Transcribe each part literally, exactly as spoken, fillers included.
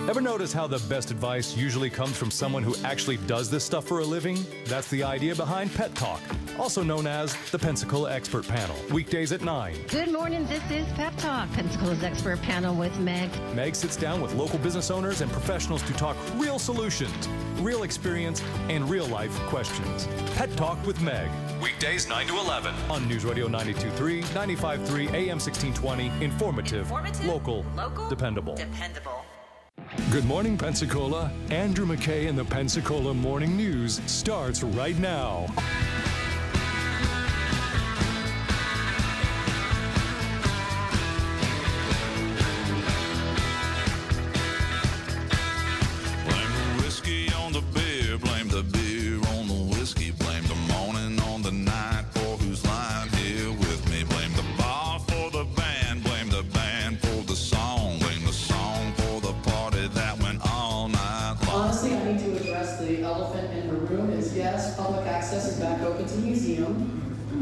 Ever notice how the best advice usually comes from someone who actually does this stuff for a living? That's the idea behind Pet Talk, also known as the Pensacola Expert Panel. Weekdays at nine. Good morning, this is Pet Talk, Pensacola's Expert Panel with Meg. Meg sits down with local business owners and professionals to talk real solutions, real experience, and real-life questions. Pet Talk with Meg. Weekdays nine to eleven on News Radio ninety-two point three, ninety-five point three, A M sixteen twenty. Informative, Informative, local, local, dependable. Dependable. Good morning, Pensacola. Andrew McKay and the Pensacola Morning News starts right now. Blame the whiskey on the beer, blame the beer on the whiskey, blame the morning on the night for who's lying here with me, blame the bar for the band, blame the band for the song, blame the song for the party that went all night long. Honestly, I need to address the elephant in the room is yes, public access is back open to museum.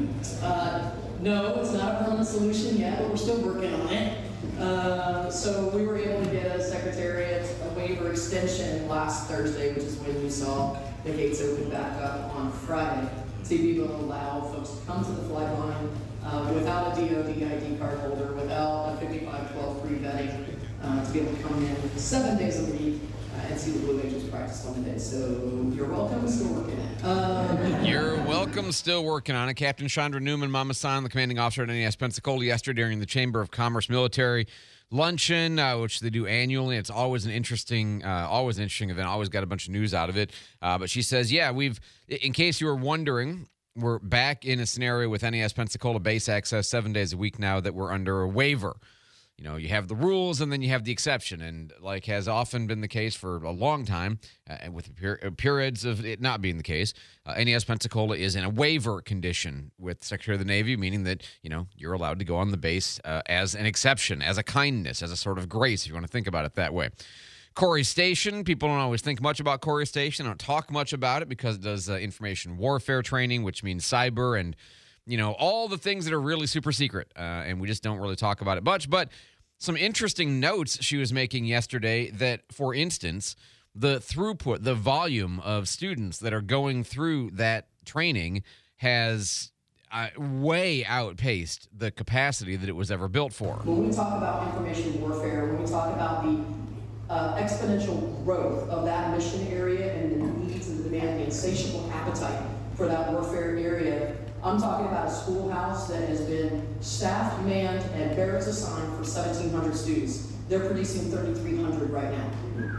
Uh, no, it's not a permanent solution yet, but we're still working on it. Uh, so we were able to get a secretariat, a waiver extension last Thursday, which is when you saw the gates open back up on Friday, to be able to allow folks to come to the flight line uh, without a D O D I D card holder, without a fifty-five twelve pre-vetting, uh, to be able to come in seven days a week uh, and see the Blue Angels practice on the day. So you're welcome, we're still working it. Um, You're welcome, still working on it. Captain Chandra Newman, Mama San, the commanding officer at N A S Pensacola, yesterday during the Chamber of Commerce Military Luncheon, uh, which they do annually. It's always an interesting, uh, always an interesting event. Always got a bunch of news out of it. Uh, but she says, yeah, we've, in case you were wondering, we're back in a scenario with N A S Pensacola base access seven days a week now that we're under a waiver. You know, you have the rules and then you have the exception. And like has often been the case for a long time, uh, and with per- periods of it not being the case, uh, N A S Pensacola is in a waiver condition with Secretary of the Navy, meaning that, you know, you're allowed to go on the base uh, as an exception, as a kindness, as a sort of grace, if you want to think about it that way. Corey Station, people don't always think much about Corey Station. Don't talk much about it because it does uh, information warfare training, which means cyber and, you know, all the things that are really super secret, uh, and we just don't really talk about it much. But some interesting notes she was making yesterday that, for instance, the throughput, the volume of students that are going through that training has uh, way outpaced the capacity that it was ever built for. When we talk about information warfare, when we talk about the uh, exponential growth of that mission area and the needs and the demand, the insatiable appetite for that warfare area, I'm talking about a schoolhouse that has been staffed, manned, and barracks assigned for seventeen hundred students. They're producing thirty-three hundred right now.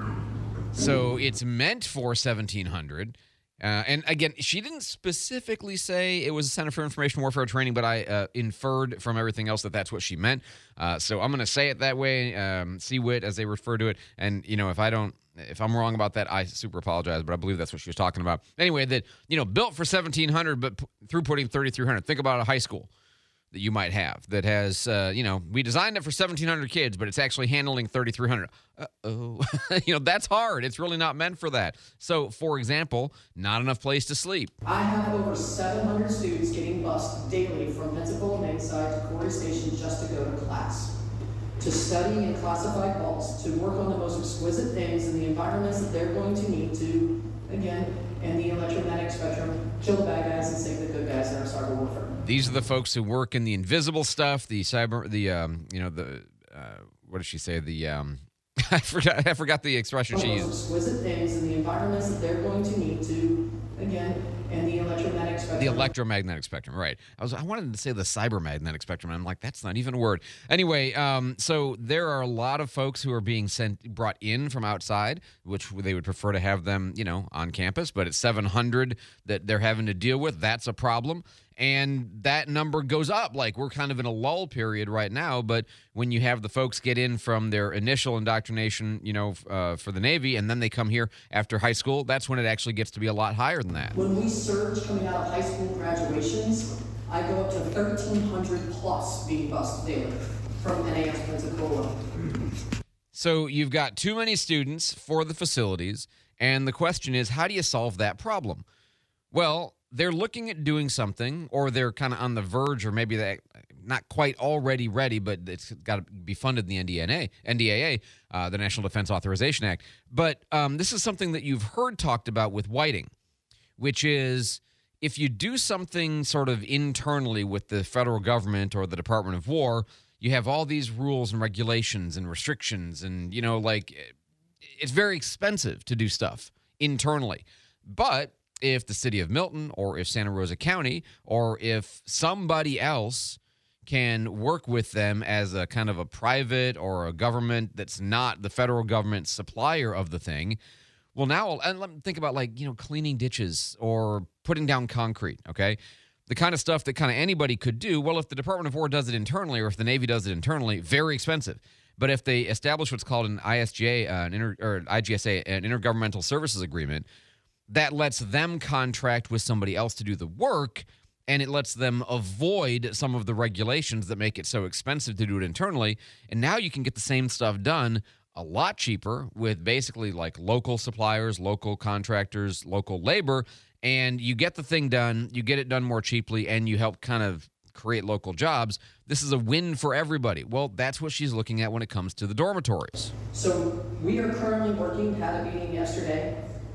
So it's meant for seventeen hundred. Uh, and again, she didn't specifically say it was a Center for Information Warfare Training, but I uh, inferred from everything else that that's what she meant. Uh, so I'm going to say it that way, um, C W I T as they refer to it. And, you know, if I don't, if I'm wrong about that, I super apologize, but I believe that's what she was talking about. Anyway, that, you know, built for seventeen hundred, but p- throughputing thirty-three hundred. Think about a high school that you might have that has, uh, you know, we designed it for seventeen hundred kids, but it's actually handling thirty-three hundred. Uh-oh. You know, that's hard. It's really not meant for that. So, for example, not enough place to sleep. I have over seven hundred students getting bused daily from Pensacola Mainside to Corey Station just to go to class, to study in classified vaults, to work on the most exquisite things in the environments that they're going to need to, again, in the electromagnetic spectrum, kill the bad guys and save the good guys in our cyber warfare. These are the folks who work in the invisible stuff, the cyber, the, um, you know, the, uh, what did she say? The, um, I forgot, I forgot the expression she used. Exquisite things in the environments that they're going to need to, again, in the electromagnetic spectrum. The electromagnetic spectrum, right. I was I wanted to say the cybermagnetic spectrum, and I'm like, that's not even a word. Anyway, um, so there are a lot of folks who are being sent, brought in from outside, which they would prefer to have them, you know, on campus, but it's seven hundred that they're having to deal with. That's a problem. And that number goes up. Like, we're kind of in a lull period right now, but when you have the folks get in from their initial indoctrination, you know, uh, for the Navy, and then they come here after high school, that's when it actually gets to be a lot higher than that. When we surge coming out of high school graduations, I go up to thirteen hundred plus being bused daily from N A S Pensacola. So you've got too many students for the facilities, and the question is, how do you solve that problem? Well, they're looking at doing something, or they're kind of on the verge, or maybe they not quite already ready, but it's got to be funded in the N D N A, N D A A, uh, the National Defense Authorization Act. But um, this is something that you've heard talked about with Whiting, which is if you do something sort of internally with the federal government or the Department of War, you have all these rules and regulations and restrictions, and, you know, like it's very expensive to do stuff internally. But if the city of Milton or if Santa Rosa County or if somebody else can work with them as a kind of a private or a government that's not the federal government supplier of the thing, well, now, and let me think about like, you know, cleaning ditches or putting down concrete, okay? The kind of stuff that kind of anybody could do. Well, if the Department of War does it internally or if the Navy does it internally, very expensive. But if they establish what's called an I S G A, uh, an inter, or I G S A, an Intergovernmental Services Agreement, that lets them contract with somebody else to do the work, and it lets them avoid some of the regulations that make it so expensive to do it internally. And now you can get the same stuff done a lot cheaper with basically like local suppliers, local contractors, local labor, and you get the thing done, you get it done more cheaply, and you help kind of create local jobs. This is a win for everybody. Well, that's what she's looking at when it comes to the dormitories. So we are currently working, had a meeting yesterday,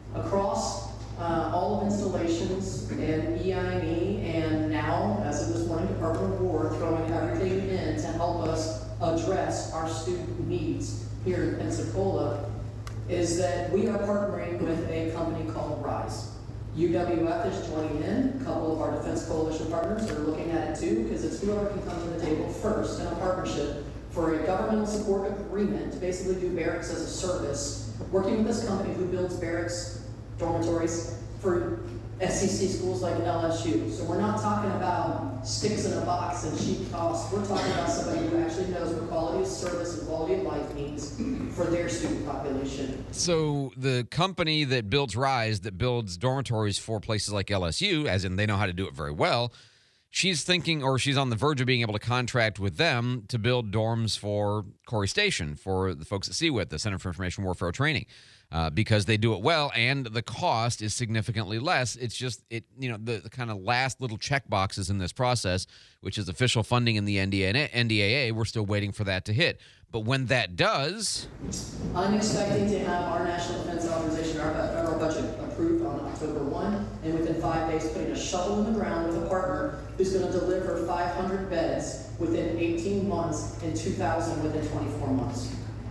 across uh, all of installations and E I M E, and now, as of this morning, Department of War throwing everything in to help us address our student needs here in Pensacola, is that we are partnering with a company called RISE. U W F is joining in. A couple of our Defense Coalition partners are looking at it too, because it's whoever can come to the table first in a partnership for a governmental support agreement to basically do barracks as a service, working with this company who builds barracks, dormitories for S E C schools like L S U. So we're not talking about sticks in a box and cheap costs. We're talking about somebody who actually knows what quality of service and quality of life means for their student population. So the company that builds RISE, that builds dormitories for places like L S U, as in they know how to do it very well, she's thinking, or she's on the verge of being able to contract with them to build dorms for Corey Station, for the folks at C W I T, the Center for Information Warfare Training. Uh, because they do it well, and the cost is significantly less. It's just, it you know, the, the kind of last little check boxes in this process, which is official funding in the N D A A, we're still waiting for that to hit. But when that does... I'm expecting to have our National Defense Authorization, our federal budget approved on October first, and within five days putting a shovel in the ground with a partner who's going to deliver five hundred beds within eighteen months and two thousand within twenty-four months.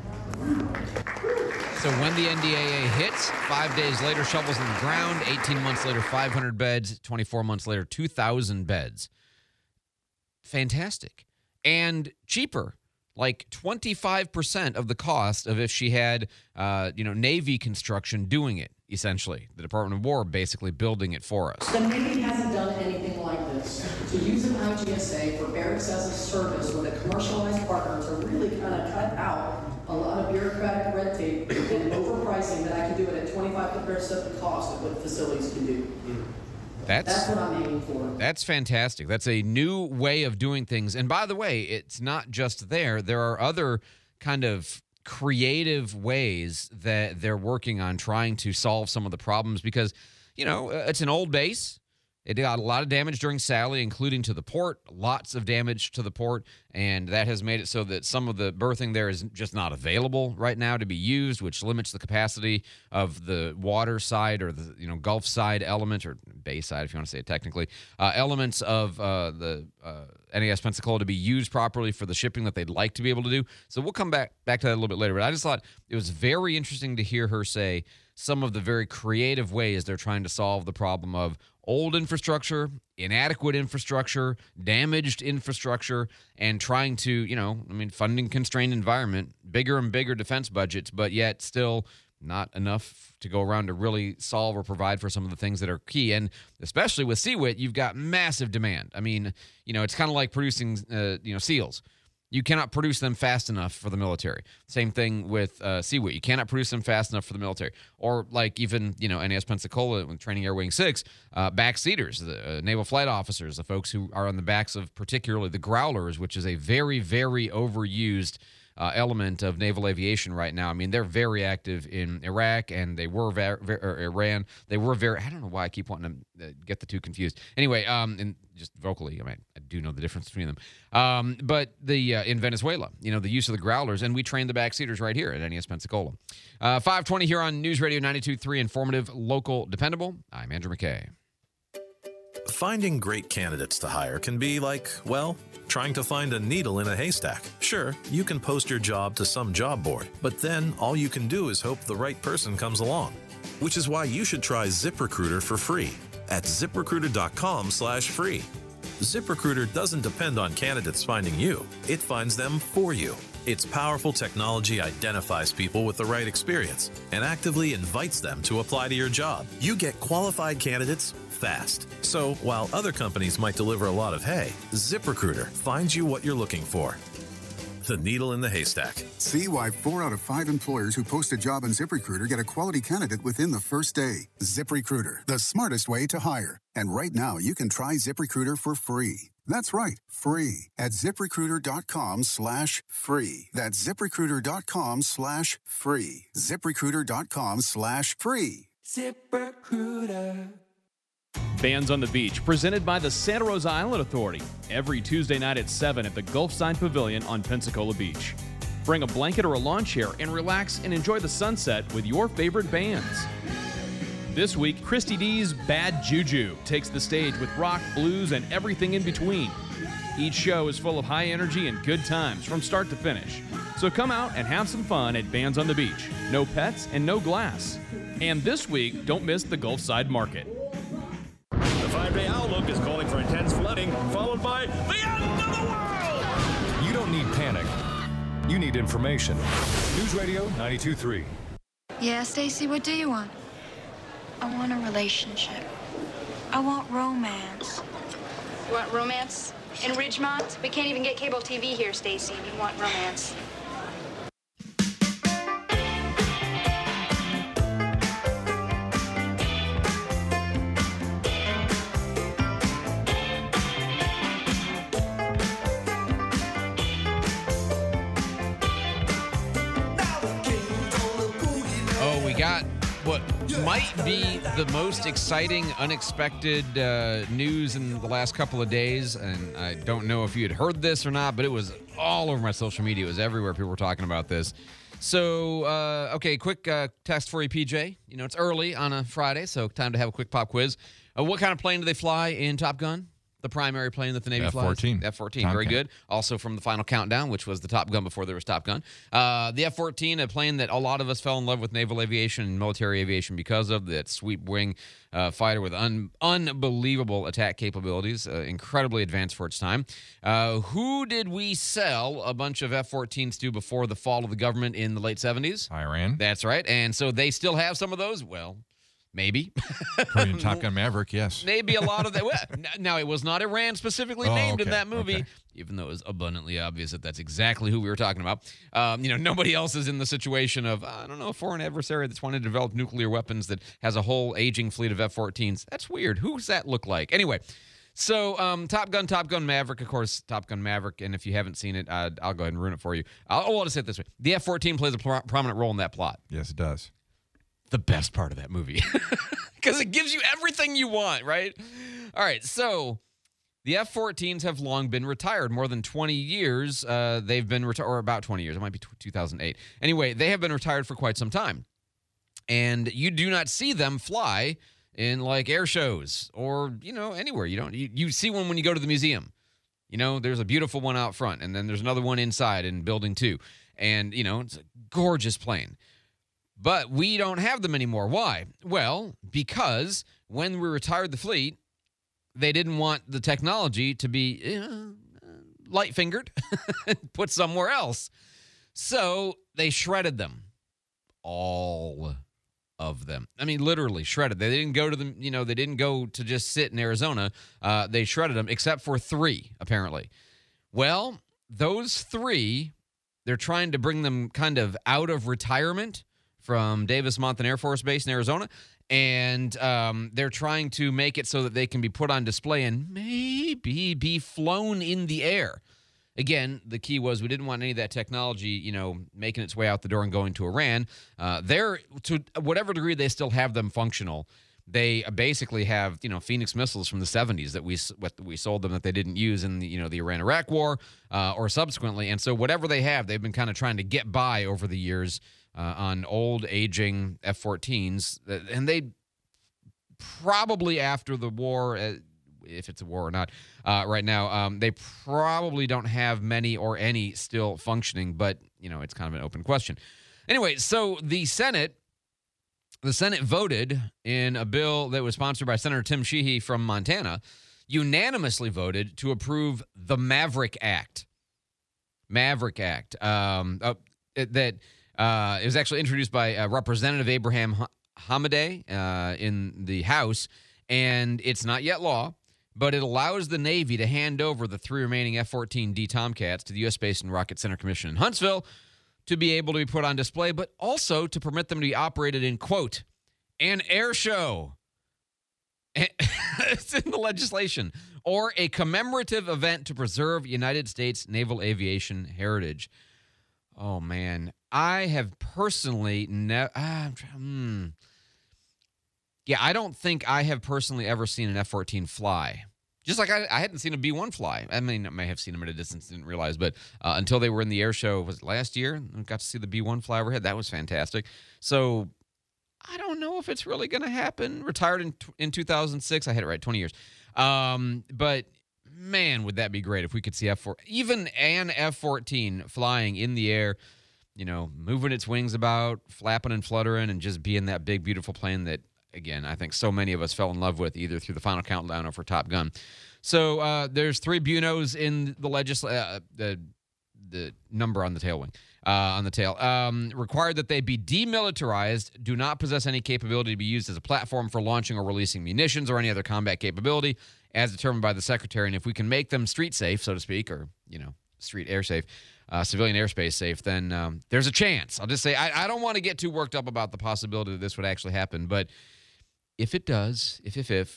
So when the N D A A hits, five days later, shovels in the ground, eighteen months later, five hundred beds, twenty-four months later, two thousand beds. Fantastic. And cheaper, like twenty-five percent of the cost of if she had, uh, you know, Navy construction doing it, essentially. The Department of War basically building it for us. The Navy hasn't done anything like this. To use an I G S A for barracks as a service with a commercialized partner to really kind of cut out a lot of bureaucratic red tape and overpricing, that I can do it at twenty-five percent the cost of what facilities can do. That's, That's what I'm aiming for. That's fantastic. That's a new way of doing things. And by the way, it's not just there. There are other kind of creative ways that they're working on trying to solve some of the problems because, you know, it's an old base. It got a lot of damage during Sally, including to the port, lots of damage to the port, and that has made it so that some of the berthing there is just not available right now to be used, which limits the capacity of the water side or the you know Gulf side element, or bay side if you want to say it technically, uh, elements of uh, the uh, N A S Pensacola to be used properly for the shipping that they'd like to be able to do. So we'll come back, back to that a little bit later, but I just thought it was very interesting to hear her say some of the very creative ways they're trying to solve the problem of old infrastructure, inadequate infrastructure, damaged infrastructure, and trying to, you know, I mean, funding constrained environment, bigger and bigger defense budgets, but yet still not enough to go around to really solve or provide for some of the things that are key. And especially with C W I T, you've got massive demand. I mean, you know, it's kind of like producing, uh, you know, SEALs. You cannot produce them fast enough for the military. Same thing with uh, C W I T. You cannot produce them fast enough for the military. Or like even, you know, N A S Pensacola with Training Air Wing six, uh, backseaters, the uh, naval flight officers, the folks who are on the backs of particularly the Growlers, which is a very, very overused uh, element of naval aviation right now. I mean, they're very active in Iraq, and they were ver- ver- or Iran. They were very. I don't know why I keep wanting to uh, get the two confused. Anyway, um, and just vocally, I mean, I do know the difference between them. Um, but the uh, in Venezuela, you know, the use of the growlers, and we train the backseaters right here at N E S Pensacola. Uh, five twenty here on News Radio ninety-two point three, informative, local, dependable. I'm Andrew McKay. Finding great candidates to hire can be like, well, trying to find a needle in a haystack. Sure, you can post your job to some job board, but then all you can do is hope the right person comes along. Which is why you should try ZipRecruiter for free at ZipRecruiter.com slash free. ZipRecruiter doesn't depend on candidates finding you. It finds them for you. Its powerful technology identifies people with the right experience and actively invites them to apply to your job. You get qualified candidates fast. So while other companies might deliver a lot of hay, ZipRecruiter finds you what you're looking for. The needle in the haystack. See why four out of five employers who post a job on ZipRecruiter get a quality candidate within the first day. ZipRecruiter, the smartest way to hire. And right now, you can try ZipRecruiter for free. That's right, free at ZipRecruiter.com slash free. That's ZipRecruiter.com slash free. ZipRecruiter.com slash free. ZipRecruiter. Bands on the Beach, presented by the Santa Rosa Island Authority, every Tuesday night at seven at the Gulfside Pavilion on Pensacola Beach. Bring a blanket or a lawn chair and relax and enjoy the sunset with your favorite bands. This week, Christy D's Bad Juju takes the stage with rock, blues, and everything in between. Each show is full of high energy and good times from start to finish. So come out and have some fun at Bands on the Beach. No pets and no glass. And this week, don't miss the Gulfside Market. The five-day outlook is calling for intense flooding, followed by the end of the world! You don't need panic. You need information. News Radio ninety-two point three. Yeah, Stacy, what do you want? I want a relationship. I want romance. You want romance? In Ridgemont? We can't even get cable T V here, Stacy, and you want romance. Got what might be the most exciting, unexpected uh, news in the last couple of days. And I don't know if you had heard this or not, but it was all over my social media. It was everywhere. People were talking about this. So, uh, okay, quick uh, test for you, P J. You know, it's early on a Friday, so time to have a quick pop quiz. Uh, what kind of plane do they fly in Top Gun? The primary plane that the Navy F fourteen. flies? F fourteen. Very good. Also from the Final Countdown, which was the Top Gun before there was Top Gun. Uh, the F fourteen, a plane that a lot of us fell in love with naval aviation and military aviation because of that sweep wing uh, fighter with un- unbelievable attack capabilities, uh, incredibly advanced for its time. Uh, who did we sell a bunch of F fourteens to before the fall of the government in the late seventies? Iran. That's right. And so they still have some of those? Well, maybe. Probably Top Gun Maverick, yes. Maybe a lot of that. Well, now, it was not Iran specifically oh, named okay, in that movie, okay. even though it was abundantly obvious that that's exactly who we were talking about. Um, you know, nobody else is in the situation of, I don't know, a foreign adversary that's wanting to develop nuclear weapons that has a whole aging fleet of F fourteens. That's weird. Who does that look like? Anyway, so um, Top Gun, Top Gun Maverick, of course, Top Gun Maverick, and if you haven't seen it, uh, I'll go ahead and ruin it for you. I'll, I'll just say it this way. The F fourteen plays a pro- prominent role in that plot. Yes, it does. The best part of that movie. Because it gives you everything you want, right? All right, so the F fourteens have long been retired. More than twenty years, uh, they've been retired, or about twenty years. It might be two thousand eight. Anyway, they have been retired for quite some time. And you do not see them fly in, like, air shows or, you know, anywhere. You don't. You, you see one when you go to the museum. You know, there's a beautiful one out front, and then there's another one inside in Building two. And, you know, it's a gorgeous plane. But we don't have them anymore. Why? Well, because when we retired the fleet, they didn't want the technology to be uh, light-fingered, put somewhere else. So they shredded them. All of them. I mean, literally shredded. They didn't go to them, you know, they didn't go to just sit in Arizona. Uh, they shredded them, except for three, apparently. Well, those three, they're trying to bring them kind of out of retirement from Davis-Monthan Air Force Base in Arizona, and um, they're trying to make it so that they can be put on display and maybe be flown in the air. Again, the key was we didn't want any of that technology, you know, making its way out the door and going to Iran. Uh, they're, to whatever degree they still have them functional, they basically have, you know, Phoenix missiles from the seventies that we what we sold them that they didn't use in the, you know, the Iran-Iraq war uh, or subsequently. And so whatever they have, they've been kind of trying to get by over the years uh, on old, aging F fourteens. And they probably after the war, uh, if it's a war or not, uh, right now, um, they probably don't have many or any still functioning, but, you know, it's kind of an open question. Anyway, so the Senate, the Senate voted in a bill that was sponsored by Senator Tim Sheehy from Montana, unanimously voted to approve the Maverick Act. Maverick Act. Um, uh, it, that uh, it was actually introduced by uh, Representative Abraham Hamadeh uh, in the House, and it's not yet law, but it allows the Navy to hand over the three remaining F fourteen D Tomcats to the U S Space and Rocket Center Commission in Huntsville to be able to be put on display, but also to permit them to be operated in, quote, an air show. It's in the legislation. Or a commemorative event to preserve United States naval aviation heritage. Oh, man. I have personally never... Uh, hmm. Yeah, I don't think I have personally ever seen an F fourteen fly. Just like I, I hadn't seen a B one fly. I mean, I may have seen them at a distance, didn't realize, but uh, until they were in the air show, was it last year? I got to see the B one fly overhead. That was fantastic. So I don't know if it's really going to happen. Retired in in two thousand six. I had it right, twenty years. Um, but man, would that be great if we could see F four, even an F fourteen flying in the air, you know, moving its wings about, flapping and fluttering, and just being that big, beautiful plane that, again, I think so many of us fell in love with, either through the Final Countdown or for Top Gun. So uh, there's three B U N Os in the legislation, uh, the the number on the tail wing, uh, on the tail. Um, required that they be demilitarized, do not possess any capability to be used as a platform for launching or releasing munitions or any other combat capability, as determined by the Secretary. And if we can make them street safe, so to speak, or, you know, street air safe, uh, civilian airspace safe, then um, there's a chance. I'll just say I, I don't want to get too worked up about the possibility that this would actually happen, but if it does, if, if, if,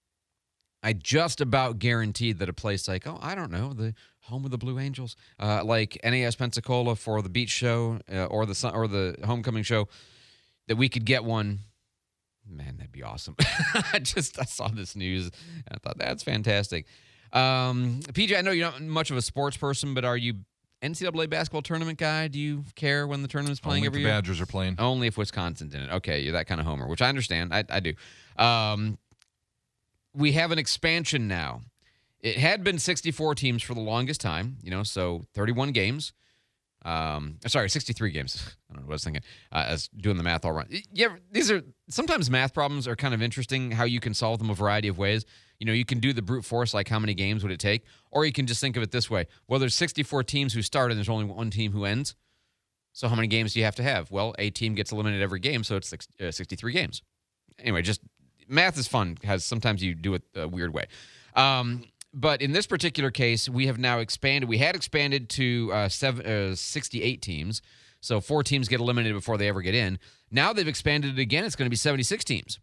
I just about guaranteed that a place like, oh, I don't know, the home of the Blue Angels, uh, like N A S Pensacola for the beach show uh, or the or the homecoming show, that we could get one. Man, that'd be awesome. I just I saw this news and I thought that's fantastic. Um, P J, I know you're not much of a sports person, but are you N C double A basketball tournament guy? Do you care when the tournament's playing Only every if the year? Badgers are playing. Only if Wisconsin's in it. Okay, you're that kind of homer, which I understand. I, I do. Um, we have an expansion now. It had been sixty-four teams for the longest time, you know, so thirty-one games. Um, sorry, sixty-three games. I don't know what I was thinking. Uh, I was doing the math all wrong. Yeah, these are sometimes math problems are kind of interesting. How you can solve them a variety of ways. You know, you can do the brute force, like how many games would it take, or you can just think of it this way: well, there's sixty-four teams who start, and there's only one team who ends. So how many games do you have to have? Well, a team gets eliminated every game, so it's six, uh, sixty-three games. Anyway, just math is fun because sometimes you do it a weird way. Um, But in this particular case, we have now expanded. We had expanded to uh, seven, uh, sixty-eight teams. So four teams get eliminated before they ever get in. Now they've expanded it again. It's going to be seventy-six teams.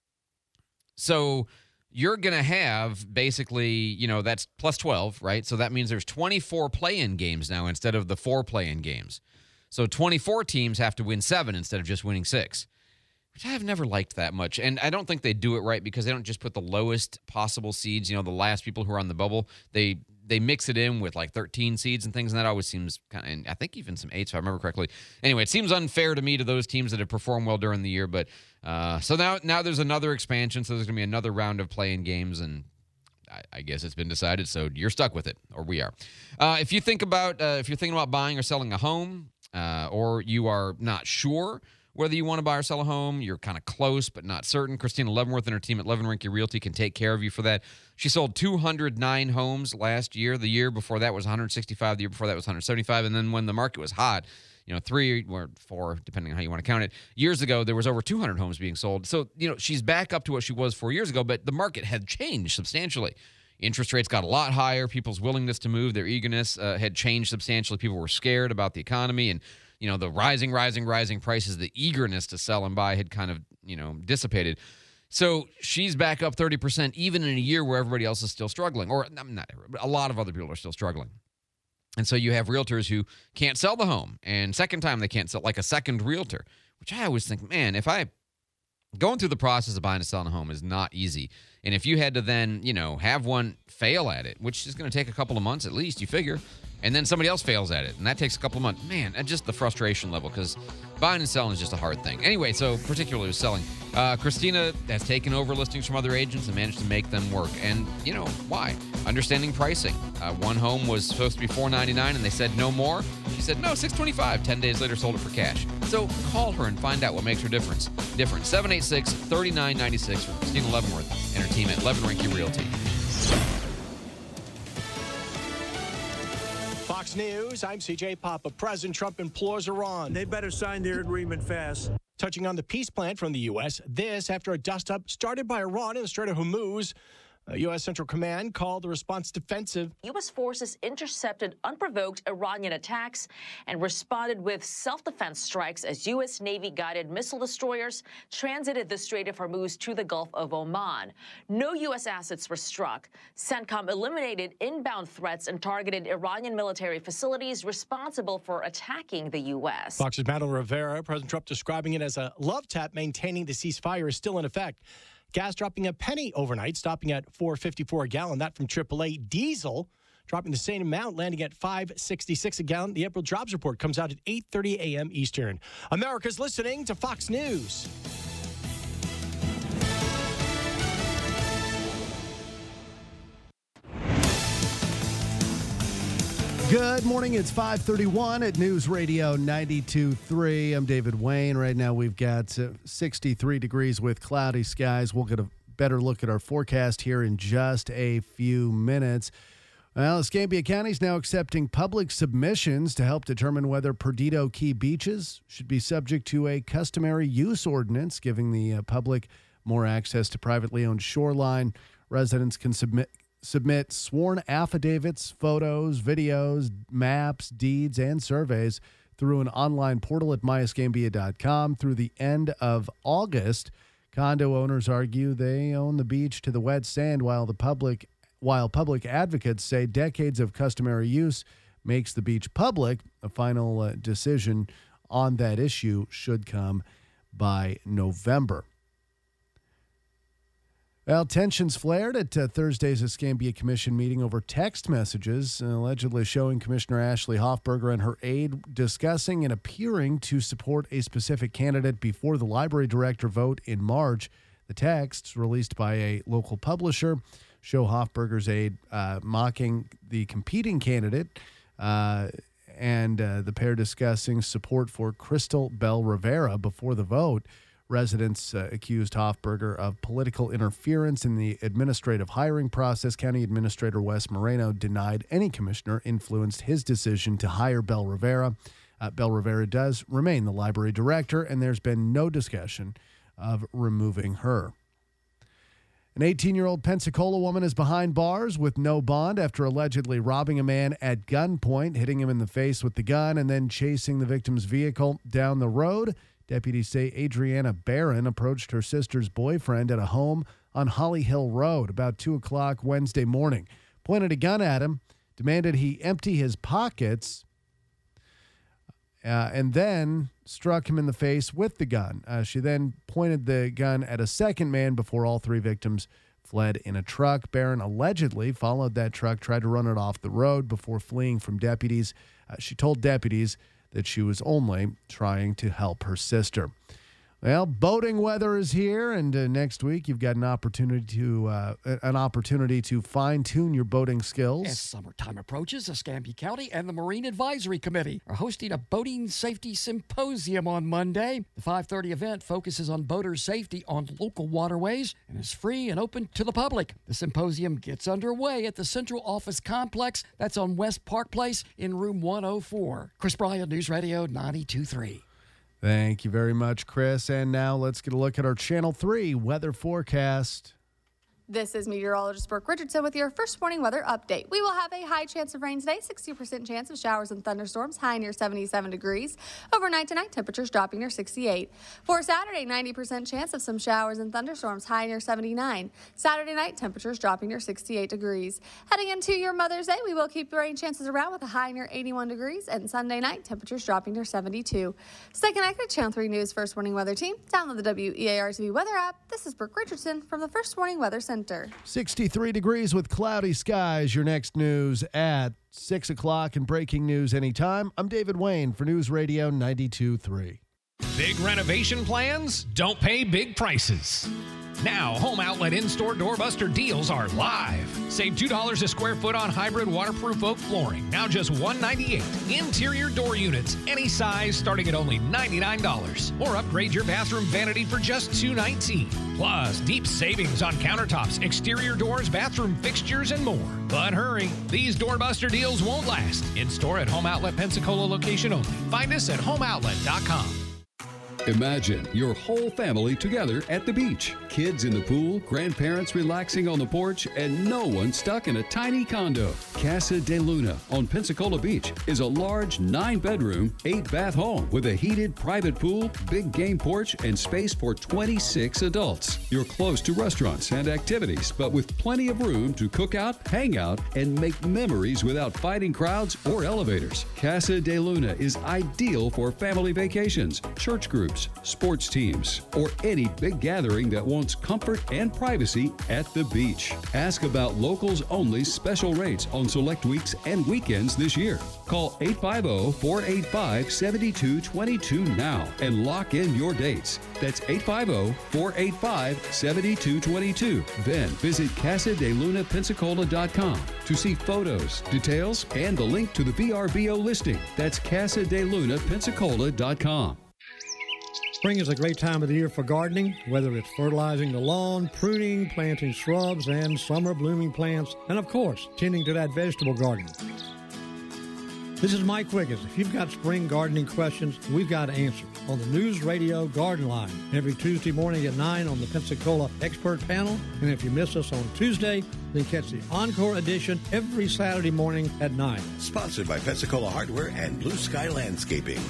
So you're going to have basically, you know, that's plus twelve, right? So that means there's twenty-four play-in games now instead of the four play-in games. So twenty-four teams have to win seven instead of just winning six, which I've never liked that much. And I don't think they do it right because they don't just put the lowest possible seeds, you know, the last people who are on the bubble. They they mix it in with like thirteen seeds and things, and that always seems kind of, and I think even some eights, if I remember correctly. Anyway, it seems unfair to me to those teams that have performed well during the year. But uh, so now, now there's another expansion, so there's going to be another round of playing games, and I, I guess it's been decided, so you're stuck with it, or we are. Uh, if you think about, uh, if you're thinking about buying or selling a home, uh, or you are not sure whether you want to buy or sell a home, you're kind of close but not certain, Christina Leavenworth and her team at Leavenrinky Realty can take care of you for that. She sold two hundred nine homes last year. The year before that was one hundred sixty-five. The year before that was one hundred seventy-five. And then when the market was hot, you know, three or four, depending on how you want to count it, years ago, there was over two hundred homes being sold. So, you know, she's back up to what she was four years ago, but the market had changed substantially. Interest rates got a lot higher. People's willingness to move, their eagerness uh, had changed substantially. People were scared about the economy, and you know, the rising, rising, rising prices, the eagerness to sell and buy had kind of, you know, dissipated. So she's back up thirty percent even in a year where everybody else is still struggling. Or not everybody, a lot of other people are still struggling. And so you have realtors who can't sell the home, and second time they can't sell, like a second realtor, which I always think, man, if I going through the process of buying and selling a home is not easy. And if you had to then, you know, have one fail at it, which is going to take a couple of months at least, you figure, and then somebody else fails at it, and that takes a couple of months. Man, and just the frustration level, because buying and selling is just a hard thing. Anyway, so particularly with selling, uh, Christina has taken over listings from other agents and managed to make them work. And, you know, why? Understanding pricing. Uh, one home was supposed to be four ninety-nine, and they said no more. She said, no, six twenty-five. Ten days later, sold it for cash. So call her and find out what makes her difference. Different. seven eight six, three nine nine six for Christina Leavenworth and her team at Leavenrinky Realty. Fox News, I'm C J Papa. President Trump implores Iran. They better sign their agreement fast. Touching on the peace plan from the U S. This after a dust-up started by Iran in the Strait of Hormuz. A U S Central Command called the response defensive. U S forces intercepted unprovoked Iranian attacks and responded with self-defense strikes as U S Navy-guided missile destroyers transited the Strait of Hormuz to the Gulf of Oman. No U S assets were struck. CENTCOM eliminated inbound threats and targeted Iranian military facilities responsible for attacking the U S. Fox's Madeline Rivera, President Trump describing it as a love tap, maintaining the ceasefire is still in effect. Gas dropping a penny overnight, stopping at four fifty-four a gallon. That from triple A. Diesel dropping the same amount, landing at five sixty-six a gallon. The April jobs report comes out at eight thirty a.m. Eastern. America's listening to Fox News. Good morning. It's five thirty-one at News Radio ninety-two point three. I'm David Wayne. Right now we've got uh, sixty-three degrees with cloudy skies. We'll get a better look at our forecast here in just a few minutes. Well, Escambia County is now accepting public submissions to help determine whether Perdido Key beaches should be subject to a customary use ordinance, giving the uh, public more access to privately owned shoreline. Residents can submit Submit sworn affidavits, photos, videos, maps, deeds, and surveys through an online portal at my escambia dot com through the end of August. Condo owners argue they own the beach to the wet sand, while the public, while public advocates say decades of customary use makes the beach public. A final uh, decision on that issue should come by November. Well, tensions flared at uh, Thursday's Escambia Commission meeting over text messages, uh, allegedly showing Commissioner Ashley Hoffberger and her aide discussing and appearing to support a specific candidate before the library director vote in March. The texts, released by a local publisher, show Hoffberger's aide uh, mocking the competing candidate uh, and uh, the pair discussing support for Crystal Bell Rivera before the vote. Residents uh, accused Hoffberger of political interference in the administrative hiring process. County Administrator Wes Moreno denied any commissioner influenced his decision to hire Bell Rivera. Uh, Bell Rivera does remain the library director, and there's been no discussion of removing her. An eighteen-year-old Pensacola woman is behind bars with no bond after allegedly robbing a man at gunpoint, hitting him in the face with the gun, and then chasing the victim's vehicle down the road. Deputies say Adriana Barron approached her sister's boyfriend at a home on Holly Hill Road about two o'clock Wednesday morning, pointed a gun at him, demanded he empty his pockets, uh, and then struck him in the face with the gun. Uh, she then pointed the gun at a second man before all three victims fled in a truck. Barron allegedly followed that truck, tried to run it off the road before fleeing from deputies. Uh, she told deputies that she was only trying to help her sister. Well, boating weather is here, and uh, next week you've got an opportunity to uh, an opportunity to fine-tune your boating skills. As summertime approaches, Escambia County and the Marine Advisory Committee are hosting a boating safety symposium on Monday. The five thirty event focuses on boater safety on local waterways and is free and open to the public. The symposium gets underway at the Central Office Complex. That's on West Park Place in room one oh four. Chris Bryant, News Radio ninety-two point three. Thank you very much, Chris. And now let's get a look at our Channel three weather forecast. This is meteorologist Brooke Richardson with your first morning weather update. We will have a high chance of rain today, sixty percent chance of showers and thunderstorms, high near seventy-seven degrees. Overnight tonight, temperatures dropping near sixty-eight. For Saturday, ninety percent chance of some showers and thunderstorms, high near seventy-nine. Saturday night, temperatures dropping near sixty-eight degrees. Heading into your Mother's Day, we will keep the rain chances around with a high near eighty-one degrees, and Sunday night, temperatures dropping near seventy-two. Stay connected, Channel three News First Morning Weather Team. Download the W E A R T V weather app. This is Brooke Richardson from the First Morning Weather Center. sixty-three degrees with cloudy skies. Your next news at six o'clock and breaking news anytime. I'm David Wayne for News Radio ninety-two point three. Big renovation plans? Don't pay big prices. Now, Home Outlet in-store doorbuster deals are live. Save two dollars a square foot on hybrid waterproof oak flooring. Now just one hundred ninety-eight dollars. Interior door units, any size, starting at only ninety-nine dollars. Or upgrade your bathroom vanity for just two hundred nineteen dollars. Plus, deep savings on countertops, exterior doors, bathroom fixtures, and more. But hurry, these doorbuster deals won't last. In-store at Home Outlet Pensacola location only. Find us at home outlet dot com. Imagine your whole family together at the beach. Kids in the pool, grandparents relaxing on the porch, and no one stuck in a tiny condo. Casa de Luna on Pensacola Beach is a large nine-bedroom, eight-bath home with a heated private pool, big game porch, and space for twenty-six adults. You're close to restaurants and activities, but with plenty of room to cook out, hang out, and make memories without fighting crowds or elevators. Casa de Luna is ideal for family vacations, church groups, sports teams, or any big gathering that wants comfort and privacy at the beach. Ask about locals only special rates on select weeks and weekends this year. Call eight five zero, four eight five, seven two two two now and lock in your dates. That's eight five zero, four eight five, seven two two two. Then visit casa de luna pensacola dot com to see photos, details, and the link to the V R B O listing. That's casa de luna pensacola dot com. Spring is a great time of the year for gardening, whether it's fertilizing the lawn, pruning, planting shrubs and summer blooming plants, and of course, tending to that vegetable garden. This is Mike Wiggins. If you've got spring gardening questions, we've got answers on the News Radio Garden Line every Tuesday morning at nine on the Pensacola Expert Panel. And if you miss us on Tuesday, then catch the Encore edition every Saturday morning at nine. Sponsored by Pensacola Hardware and Blue Sky Landscaping.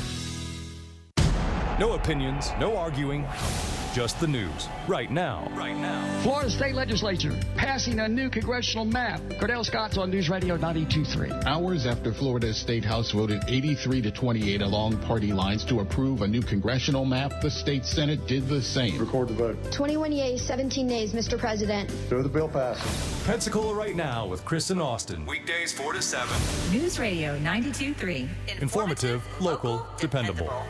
No opinions, no arguing, just the news. Right now. Right now. Florida State Legislature passing a new congressional map. Cordell Scott's on News Radio ninety-two point three. Hours after Florida's State House voted eighty-three to twenty-eight along party lines to approve a new congressional map, the state Senate did the same. Record the vote. twenty-one yeas, seventeen nays, Mister President. So the bill passes. Pensacola Right Now with Chris and Austin. Weekdays four to seven. News Radio ninety-two point three. Informative, Informative local, local, dependable. dependable.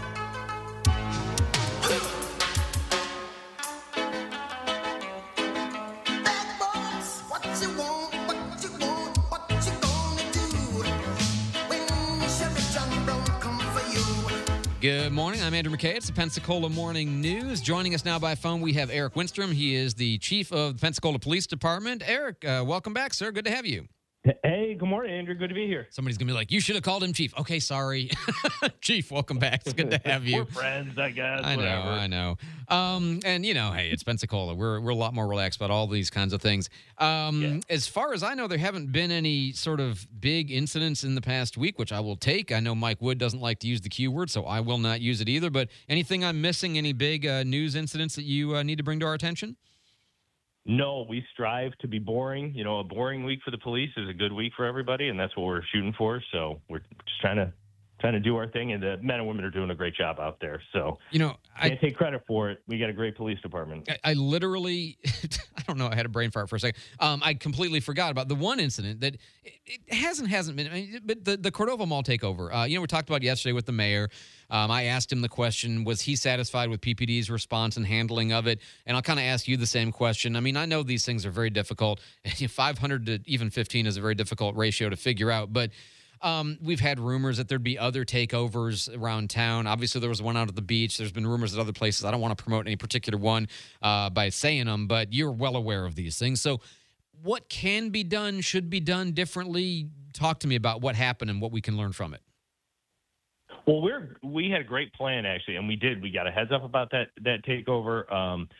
Good morning. I'm Andrew McKay. It's the Pensacola Morning News. Joining us now by phone, we have Eric Winstrom. He is the chief of the Pensacola Police Department. Eric, uh, welcome back, sir. Good to have you. Hey, good morning, Andrew. Good to be here. Somebody's going to be like, you should have called him chief. Okay, sorry. Chief, welcome back. It's good to have you. We're friends, I guess. I whatever. know, I know. Um, and, you know, hey, it's Pensacola. We're we're a lot more relaxed about all these kinds of things. Um, yeah. As far as I know, there haven't been any sort of big incidents in the past week, which I will take. I know Mike Wood doesn't like to use the Q word, so I will not use it either. But anything I'm missing, any big uh, news incidents that you uh, need to bring to our attention? No, we strive to be boring. You know, a boring week for the police is a good week for everybody, and that's what we're shooting for. So we're just trying to trying to do our thing, and the men and women are doing a great job out there. So, you know, I can't take credit for it. We got a great police department. I, I literally, I don't know, I had a brain fart for a second. Um, I completely forgot about the one incident that it, it hasn't hasn't been, I mean, but the, the Cordova Mall takeover. Uh, you know, we talked about yesterday with the mayor. Um, I asked him the question, was he satisfied with P P D's response and handling of it? And I'll kind of ask you the same question. I mean, I know these things are very difficult. five hundred to even fifteen is a very difficult ratio to figure out, but Um, we've had rumors that there'd be other takeovers around town. Obviously, there was one out at the beach. There's been rumors at other places. I don't want to promote any particular one uh, by saying them, but you're well aware of these things. So what can be done, should be done differently? Talk to me about what happened and what we can learn from it. Well, we're we had a great plan, actually, and we did. We got a heads up about that that takeover. Um,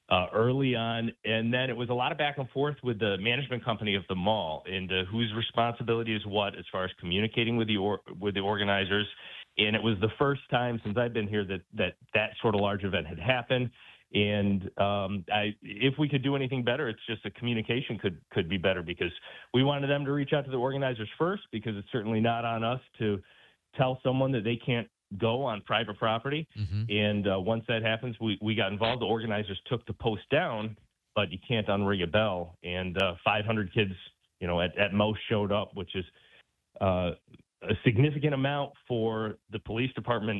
uh, early on. And then it was a lot of back and forth with the management company of the mall and uh, whose responsibility is what as far as communicating with the or- with the organizers. And it was the first time since I've been here that that, that sort of large event had happened. And um, I, if we could do anything better, it's just the communication could could be better, because we wanted them to reach out to the organizers first, because it's certainly not on us to tell someone that they can't go on private property. Mm-hmm. And uh, once that happens, we, we got involved. The organizers took the post down, but you can't unring a bell. And uh, five hundred kids, you know, at, at most showed up, which is uh, a significant amount for the police department.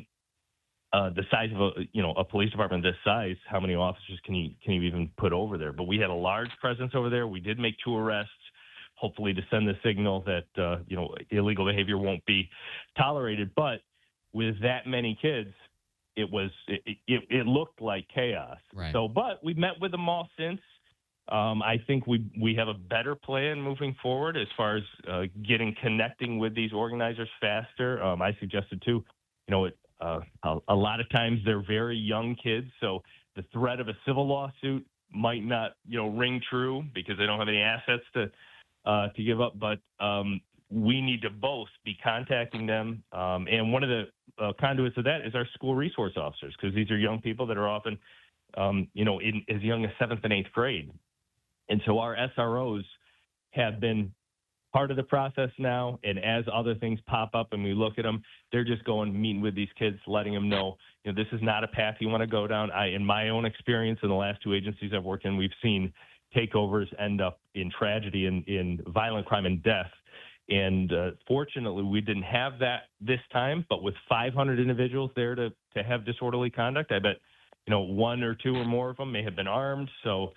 Uh, the size of a, you know, a police department this size, how many officers can you can you even put over there? But we had a large presence over there. We did make two arrests, hopefully to send the signal that uh, you know, illegal behavior won't be tolerated. But with that many kids, it was it, it, it looked like chaos. Right. So, but we met with them all since. Um, I think we we have a better plan moving forward as far as uh, getting connecting with these organizers faster. Um, I suggested too, you know, it. Uh, a, a lot of times they're very young kids, so the threat of a civil lawsuit might not, you know, ring true because they don't have any assets to uh, to give up. But um, we need to both be contacting them, um, and one of the uh, conduits of that is our school resource officers, because these are young people that are often, um, you know, in as young as seventh and eighth grade, and so our S R Os have been part of the process now, and as other things pop up and we look at them, they're just going, meeting with these kids, letting them know, you know, this is not a path you want to go down. I, in my own experience in the last two agencies I've worked in, we've seen takeovers end up in tragedy and in violent crime and death. And uh, fortunately, we didn't have that this time, but with five hundred individuals there to, to have disorderly conduct, I bet, you know, one or two or more of them may have been armed. So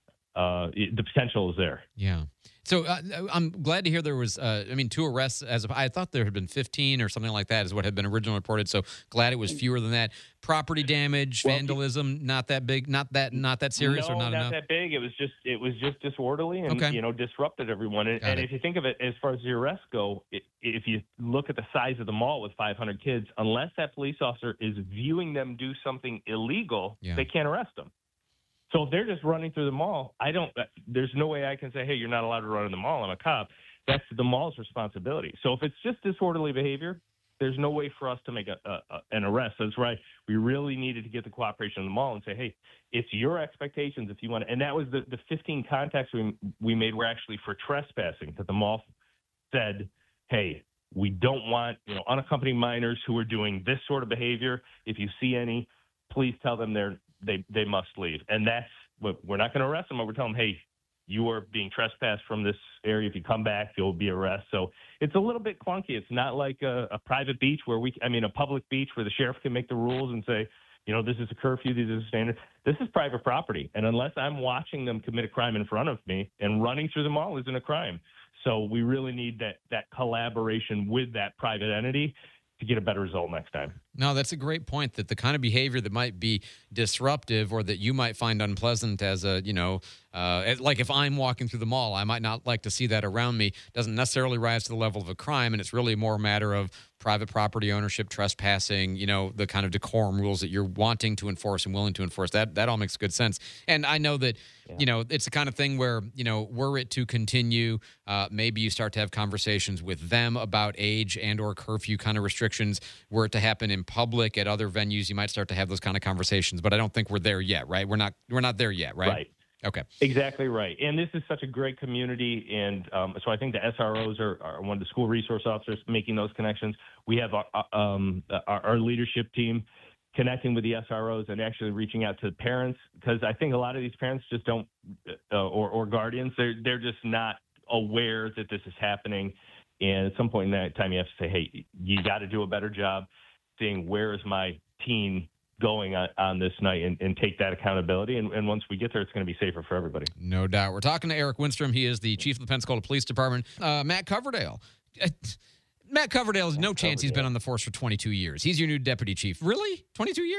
uh, it, the potential is there. Yeah. So uh, I'm glad to hear there was, uh, I mean, two arrests. As of, I thought there had been fifteen or something like that is what had been originally reported. So glad it was fewer than that. Property damage, well, vandalism, not that big, not that, not that serious, no, or not, not enough. that big. It was just, it was just disorderly and okay. you know, disrupted everyone. And, and if you think of it as far as the arrests go, it, if you look at the size of the mall with five hundred kids, unless that police officer is viewing them do something illegal, yeah. they can't arrest them. So if they're just running through the mall, I don't. There's no way I can say, "Hey, you're not allowed to run in the mall." I'm a cop. That's the mall's responsibility. So if it's just disorderly behavior, there's no way for us to make a, a, a, an arrest. That's right. We really needed to get the cooperation of the mall and say, "Hey, it's your expectations if you want." And that was the the fifteen contacts we we made were actually for trespassing. That the mall said, "Hey, we don't want, you know, unaccompanied minors who are doing this sort of behavior. If you see any, please tell them they're." They they must leave. And that's what we're not going to arrest them, but we're telling them, hey, you are being trespassed from this area. If you come back, you'll be arrested. So it's a little bit clunky. It's not like a, a private beach where we, I mean, a public beach where the sheriff can make the rules and say, you know, this is a curfew, these are the standards. This is private property. And unless I'm watching them commit a crime in front of me, and running through the mall isn't a crime. So we really need that that collaboration with that private entity to get a better result next time. No, that's a great point, that the kind of behavior that might be disruptive or that you might find unpleasant as a, you know, uh, like if I'm walking through the mall, I might not like to see that around me, doesn't necessarily rise to the level of a crime. And it's really more a matter of private property ownership, trespassing, you know, the kind of decorum rules that you're wanting to enforce and willing to enforce. That that all makes good sense. And I know that, yeah. you know, it's the kind of thing where, you know, were it to continue, uh, maybe you start to have conversations with them about age and or curfew kind of restrictions. Were it to happen in public at other venues, you might start to have those kind of conversations. But I don't think we're there yet, right? We're not we're not there yet, right? Right. Okay. Exactly right. And this is such a great community. And um, so I think the S R Os are, are one of the school resource officers making those connections. We have our, um, our, our leadership team connecting with the S R Os and actually reaching out to parents, because I think a lot of these parents just don't, uh, or, or guardians, they're, they're just not aware that this is happening. And at some point in that time, you have to say, hey, you got to do a better job seeing where is my teen going on, on this night, and, and take that accountability. And, and once we get there, it's going to be safer for everybody. No doubt. We're talking to Eric Winstrom. He is the chief of the Pensacola Police Department. Uh, Matt Coverdale. Uh, Matt Coverdale has no chance he's been on the force for twenty-two years. He's your new deputy chief. Really? twenty-two years?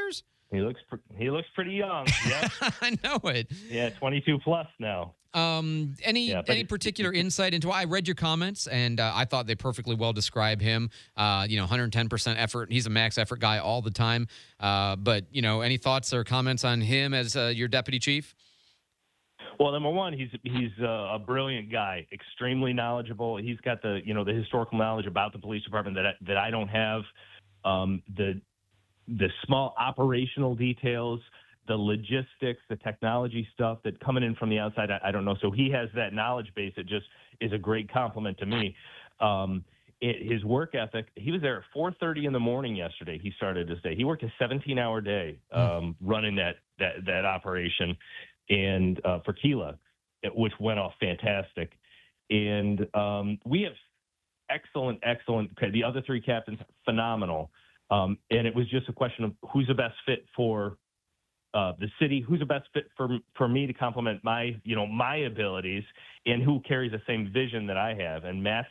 He looks he looks pretty young. Yeah, I know it. Yeah, twenty-two plus now. Um, any Yeah, but any it's- particular insight into? I read your comments, and uh, I thought they perfectly well describe him. Uh, you know, one hundred ten percent effort. He's a max effort guy all the time. Uh, but you know, any thoughts or comments on him as uh, your deputy chief? Well, number one, he's he's uh, a brilliant guy, extremely knowledgeable. He's got the you know the historical knowledge about the police department that I, that I don't have. Um, the the small operational details, the logistics, the technology stuff that coming in from the outside, I, I don't know. So he has that knowledge base. It just is a great compliment to me. Um, it, his work ethic, he was there at four thirty in the morning yesterday. He started his day. He worked a seventeen hour day um, running that, that, that operation and uh, for Keela, which went off fantastic. And um, we have excellent, excellent, the other three captains, phenomenal. Um, and it was just a question of who's the best fit for uh, the city, who's the best fit for for me to complement my, you know, my abilities, and who carries the same vision that I have. And Matt's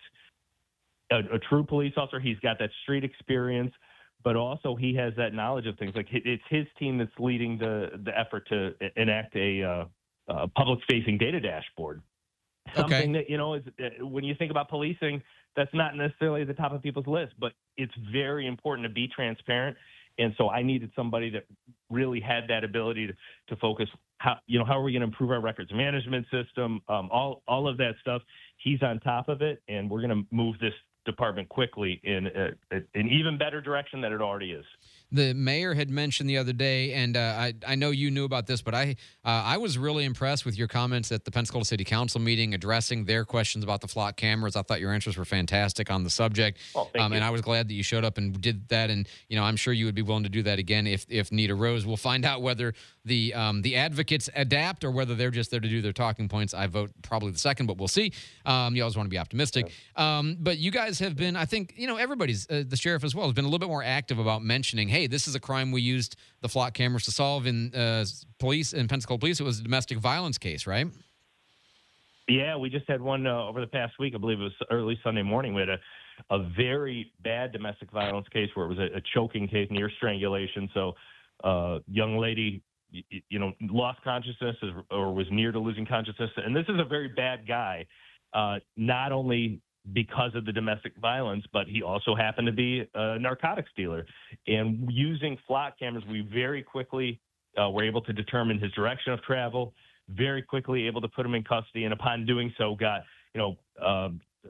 a, a true police officer. He's got that street experience, but also he has that knowledge of things. Like it's his team that's leading the the effort to enact a, uh, a public-facing data dashboard. Something Okay. that, you know, is when you think about policing, that's not necessarily at the top of people's list, but it's very important to be transparent. And so I needed somebody that really had that ability to, to focus, how, you know, how are we going to improve our records management system, um, all, all of that stuff. He's on top of it, and we're going to move this department quickly in a, a, an even better direction than it already is. The mayor had mentioned the other day, and uh, I, I know you knew about this, but I uh, I was really impressed with your comments at the Pensacola City Council meeting addressing their questions about the flock cameras. I thought your answers were fantastic on the subject, oh, thank um, you. and I was glad that you showed up and did that. And you know, I'm sure you would be willing to do that again if if need arose. We'll find out whether the um, the advocates adapt or whether they're just there to do their talking points. I vote probably the second, but we'll see. Um, you always want to be optimistic. Yeah. Um, but you guys have been, I think, you know, everybody's uh, the sheriff as well has been a little bit more active about mentioning, hey, this is a crime we used the flock cameras to solve in uh, police in Pensacola Police. It was a domestic violence case, right? Yeah, we just had one uh, over the past week. I believe it was early Sunday morning. We had a, a very bad domestic violence case where it was a, a choking case near strangulation. So, uh, young lady, you, you know, lost consciousness or was near to losing consciousness. And this is a very bad guy, uh, not only because of the domestic violence, but he also happened to be a narcotics dealer. And using flock cameras, we very quickly uh, were able to determine his direction of travel, very quickly able to put him in custody, and upon doing so, got, you know, uh,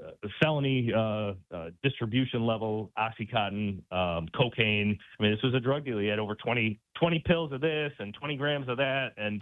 felony uh, uh, distribution level Oxycontin, um, cocaine. I mean, this was a drug dealer. He had over twenty, twenty pills of this and twenty grams of that, and,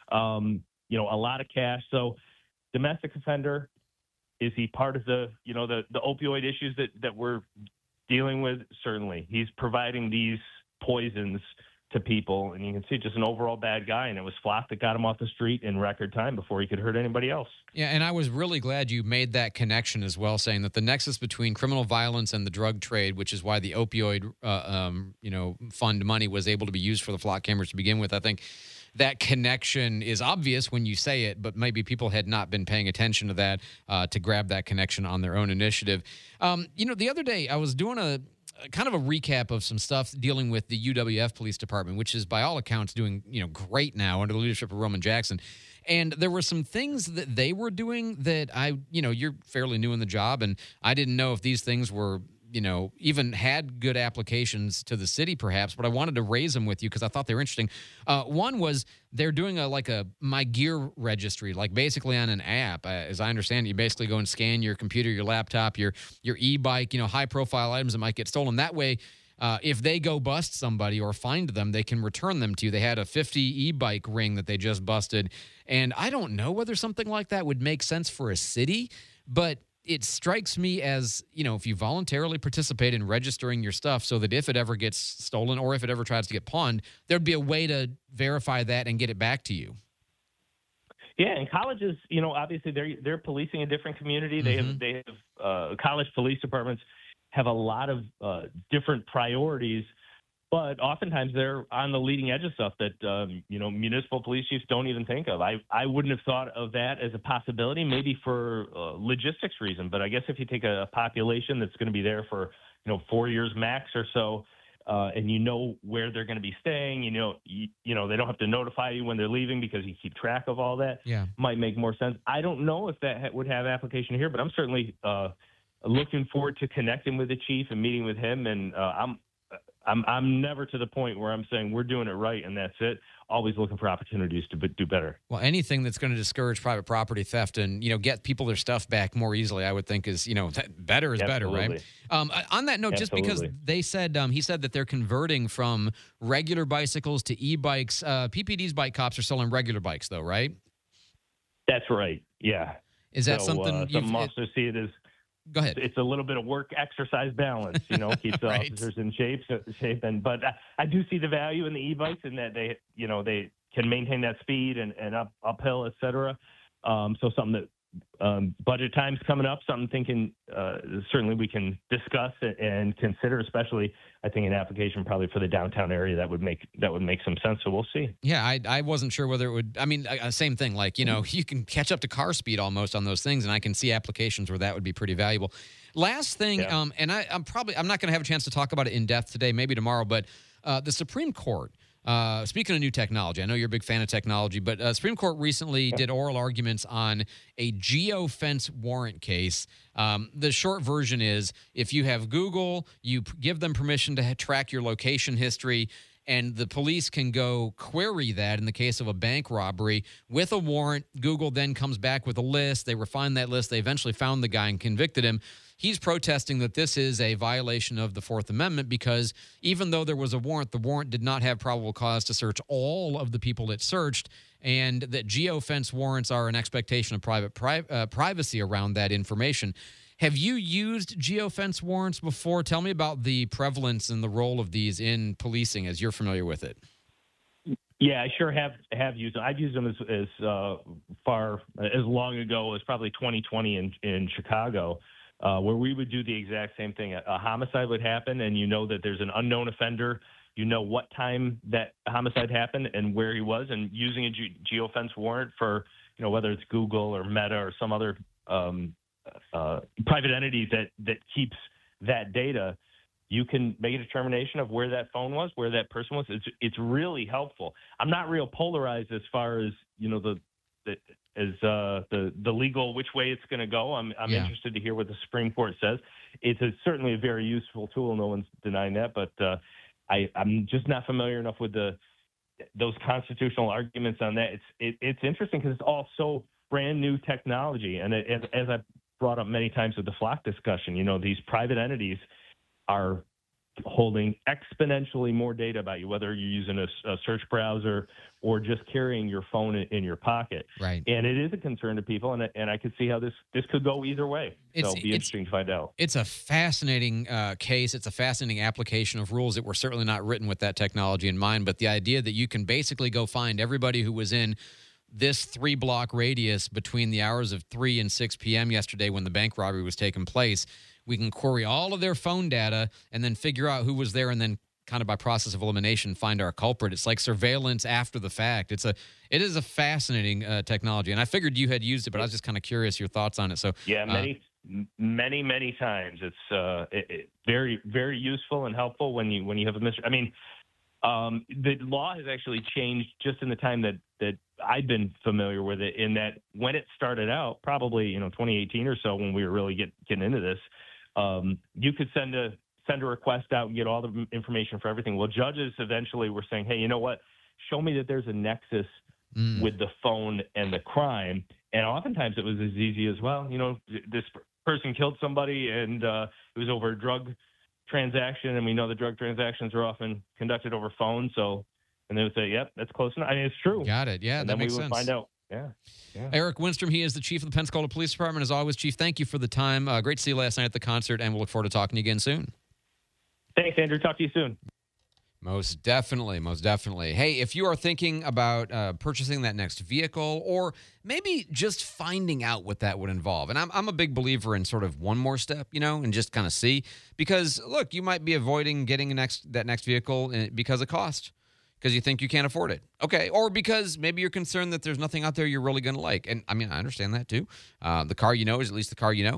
um, you know, a lot of cash. So domestic offender, is he part of the, you know, the, the opioid issues that, that we're dealing with? Certainly. He's providing these poisons to people, and you can see just an overall bad guy, and it was Flock that got him off the street in record time before he could hurt anybody else. Yeah, and I was really glad you made that connection as well, saying that the nexus between criminal violence and the drug trade, which is why the opioid, uh, um, you know, fund money was able to be used for the flock cameras to begin with. I think that connection is obvious when you say it, but maybe people had not been paying attention to that uh, to grab that connection on their own initiative. Um, you know, the other day I was doing a kind of a recap of some stuff dealing with the U W F Police Department, which is by all accounts doing, you know, great now under the leadership of Roman Jackson. And there were some things that they were doing that I, you know, you're fairly new in the job, and I didn't know if these things were, you know, even had good applications to the city perhaps, but I wanted to raise them with you because I thought they were interesting. Uh, one was they're doing a like a My Gear registry, like basically on an app. Uh, as I understand it, you basically go and scan your computer, your laptop, your your e-bike, you know, high-profile items that might get stolen. That way, uh, if they go bust somebody or find them, they can return them to you. They had a fifty e-bike ring that they just busted, and I don't know whether something like that would make sense for a city, but it strikes me as, you know, if you voluntarily participate in registering your stuff so that if it ever gets stolen or if it ever tries to get pawned, there'd be a way to verify that and get it back to you. Yeah, and colleges, you know, obviously they're they're policing a different community. They Mm-hmm. have they have uh, college police departments have a lot of uh, different priorities, but oftentimes they're on the leading edge of stuff that um, you know, municipal police chiefs don't even think of. I I wouldn't have thought of that as a possibility, maybe for uh, logistics reason. But I guess if you take a population that's going to be there for, you know, four years max or so, uh, and you know where they're going to be staying. You know, you, you know they don't have to notify you when they're leaving because you keep track of all that. Yeah, might make more sense. I don't know if that ha- would have application here, but I'm certainly uh, looking forward to connecting with the chief and meeting with him. And uh, I'm I'm I'm never to the point where I'm saying we're doing it right and that's it. Always looking for opportunities to b- do better. Well, anything that's going to discourage private property theft and, you know, get people their stuff back more easily, I would think is, you know, th- better is Absolutely. better, right? Um, on that note, Absolutely. just because they said, um, he said that they're converting from regular bicycles to e-bikes. Uh, P P D's bike cops are selling regular bikes, though, right? That's right. Yeah. Is that so, something uh, you've- some officers see it as? Go ahead. It's a little bit of work, exercise balance, you know, keeps the Right. officers in shape. Shape, and but I, I do see the value in the e-bikes in that they, you know, they can maintain that speed and, and up uphill, et cetera. Um, so something that um, budget time's coming up, something thinking uh, certainly we can discuss and consider, especially I think an application probably for the downtown area that would make that would make some sense. So we'll see. Yeah, I I wasn't sure whether it would. I mean, uh, same thing. Like, you know, you can catch up to car speed almost on those things, and I can see applications where that would be pretty valuable. Last thing, Yeah. um, and I, I'm probably I'm not going to have a chance to talk about it in depth today, maybe tomorrow, but uh, the Supreme Court. Uh, speaking of new technology, I know you're a big fan of technology, but uh, Supreme Court recently did oral arguments on a geofence warrant case. Um, the short version is if you have Google, you p- give them permission to ha- track your location history, and the police can go query that in the case of a bank robbery with a warrant. Google then comes back with a list. They refine that list. They eventually found the guy and convicted him. He's protesting that this is a violation of the Fourth Amendment because even though there was a warrant, the warrant did not have probable cause to search all of the people it searched, and that geofence warrants are an expectation of private pri- uh, privacy around that information. Have you used geofence warrants before? Tell me about the prevalence and the role of these in policing as you're familiar with it. Yeah, I sure have have used them. I've used them as, as uh, far as long ago as probably twenty twenty in in Chicago. Uh, where we would do the exact same thing. A, a homicide would happen, and you know that there's an unknown offender. You know what time that homicide happened and where he was, and using a ge- geofence warrant for, you know, whether it's Google or Meta or some other um, uh, private entity that, that keeps that data, you can make a determination of where that phone was, where that person was. It's it's really helpful. I'm not real polarized as far as, you know, the, the as uh, the the legal which way it's going to go. I'm I'm Yeah. interested to hear what the Supreme Court says. It's a, certainly a very useful tool. No one's denying that, but uh, I I'm just not familiar enough with the those constitutional arguments on that. It's it, it's interesting because it's all so brand new technology, and it, as as I brought up many times with the Flock discussion, you know, these private entities are holding exponentially more data about you, whether you're using a, a search browser or just carrying your phone in, in your pocket. Right. And it is a concern to people, and and I could see how this this could go either way. It's- so it'll be it's- interesting to find out. It's a fascinating uh, case. It's a fascinating application of rules that were certainly not written with that technology in mind. But the idea that you can basically go find everybody who was in this three block radius between the hours of three and six p.m. yesterday when the bank robbery was taking place. We can query all of their phone data and then figure out who was there and then kind of by process of elimination find our culprit. It's like surveillance after the fact. It's a it is a fascinating uh, technology. And I figured you had used it, but I was just kind of curious your thoughts on it. So Yeah, uh, many, m many, many times. It's uh, it, it, very, very useful and helpful when you when you have a mystery. I mean, um, the law has actually changed just in the time that that I've been familiar with it. In that when it started out, probably you know twenty eighteen or so, when we were really get, getting into this, um, you could send a send a request out and get all the information for everything. Well, judges eventually were saying, hey, you know what? Show me that there's a nexus Mm. with the phone and the crime. And oftentimes it was as easy as, well, you know, this person killed somebody and uh, it was over a drug transaction. And we know the drug transactions are often conducted over phone. So, and they would say, yep, that's close enough. I mean, it's true. Got it. Yeah, and that then makes we would sense. find out. Yeah. yeah. Eric Winstrom, he is the chief of the Pensacola Police Department. As always, Chief, thank you for the time. Uh, great to see you last night at the concert, and we'll look forward to talking to you again soon. Thanks, Andrew. Talk to you soon. Most definitely, most definitely. Hey, if you are thinking about uh, purchasing that next vehicle or maybe just finding out what that would involve, and I'm, I'm a big believer in sort of one more step, you know, and just kind of see, because, look, you might be avoiding getting a next that next vehicle because of cost, because you think you can't afford it. Okay, or because maybe you're concerned that there's nothing out there you're really going to like. And, I mean, I understand that too. Uh, the car you know is at least the car you know.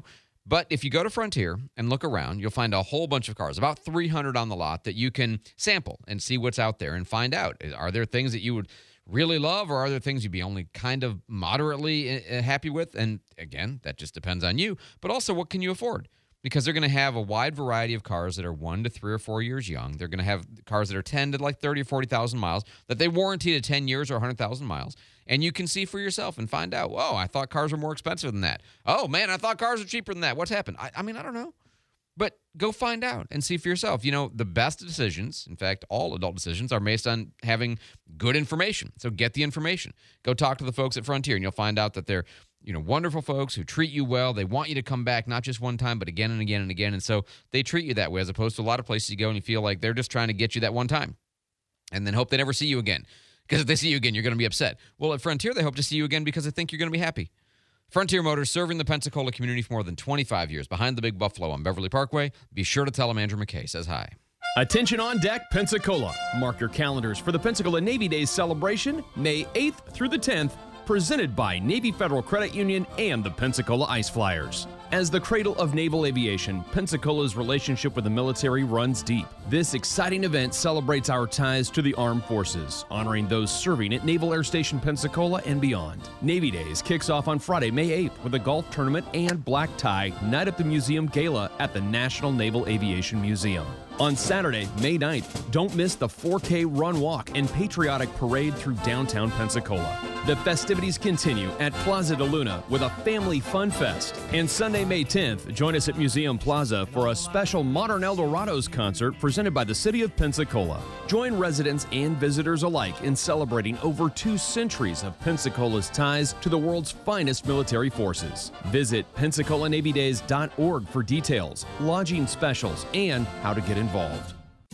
But if you go to Frontier and look around, you'll find a whole bunch of cars, about three hundred on the lot, that you can sample and see what's out there and find out. Are there things that you would really love, or are there things you'd be only kind of moderately uh, happy with? And again, that just depends on you. But also, what can you afford? Because they're going to have a wide variety of cars that are one to three or four years young. They're going to have cars that are ten to like thirty or forty thousand miles that they warranty to ten years or one hundred thousand miles. And you can see for yourself and find out, oh, I thought cars were more expensive than that. Oh, man, I thought cars were cheaper than that. What's happened? I, I mean, I don't know. But go find out and see for yourself. You know, the best decisions, in fact, all adult decisions, are based on having good information. So get the information. Go talk to the folks at Frontier, and you'll find out that they're, you know, wonderful folks who treat you well. They want you to come back, not just one time, but again and again and again. And so they treat you that way, as opposed to a lot of places you go and you feel like they're just trying to get you that one time and then hope they never see you again. Because if they see you again, you're going to be upset. Well, at Frontier, they hope to see you again because they think you're going to be happy. Frontier Motors, serving the Pensacola community for more than twenty-five years, behind the Big Buffalo on Beverly Parkway. Be sure to tell them Andrew McKay says hi. Attention on deck, Pensacola. Mark your calendars for the Pensacola Navy Days celebration, May eighth through the tenth, presented by Navy Federal Credit Union and the Pensacola Ice Flyers. As the cradle of naval aviation, Pensacola's relationship with the military runs deep. This exciting event celebrates our ties to the armed forces, honoring those serving at Naval Air Station Pensacola and beyond. Navy Days kicks off on Friday, May eighth, with a golf tournament and black tie Night at the Museum Gala at the National Naval Aviation Museum. On Saturday, May ninth, don't miss the four K Run Walk and Patriotic Parade through downtown Pensacola. The festivities continue at Plaza de Luna with a family fun fest. And Sunday, May tenth, join us at Museum Plaza for a special Modern Eldorados concert presented by the City of Pensacola. Join residents and visitors alike in celebrating over two centuries of Pensacola's ties to the world's finest military forces. Visit Pensacola Navy Days dot org for details, lodging specials, and how to get involved.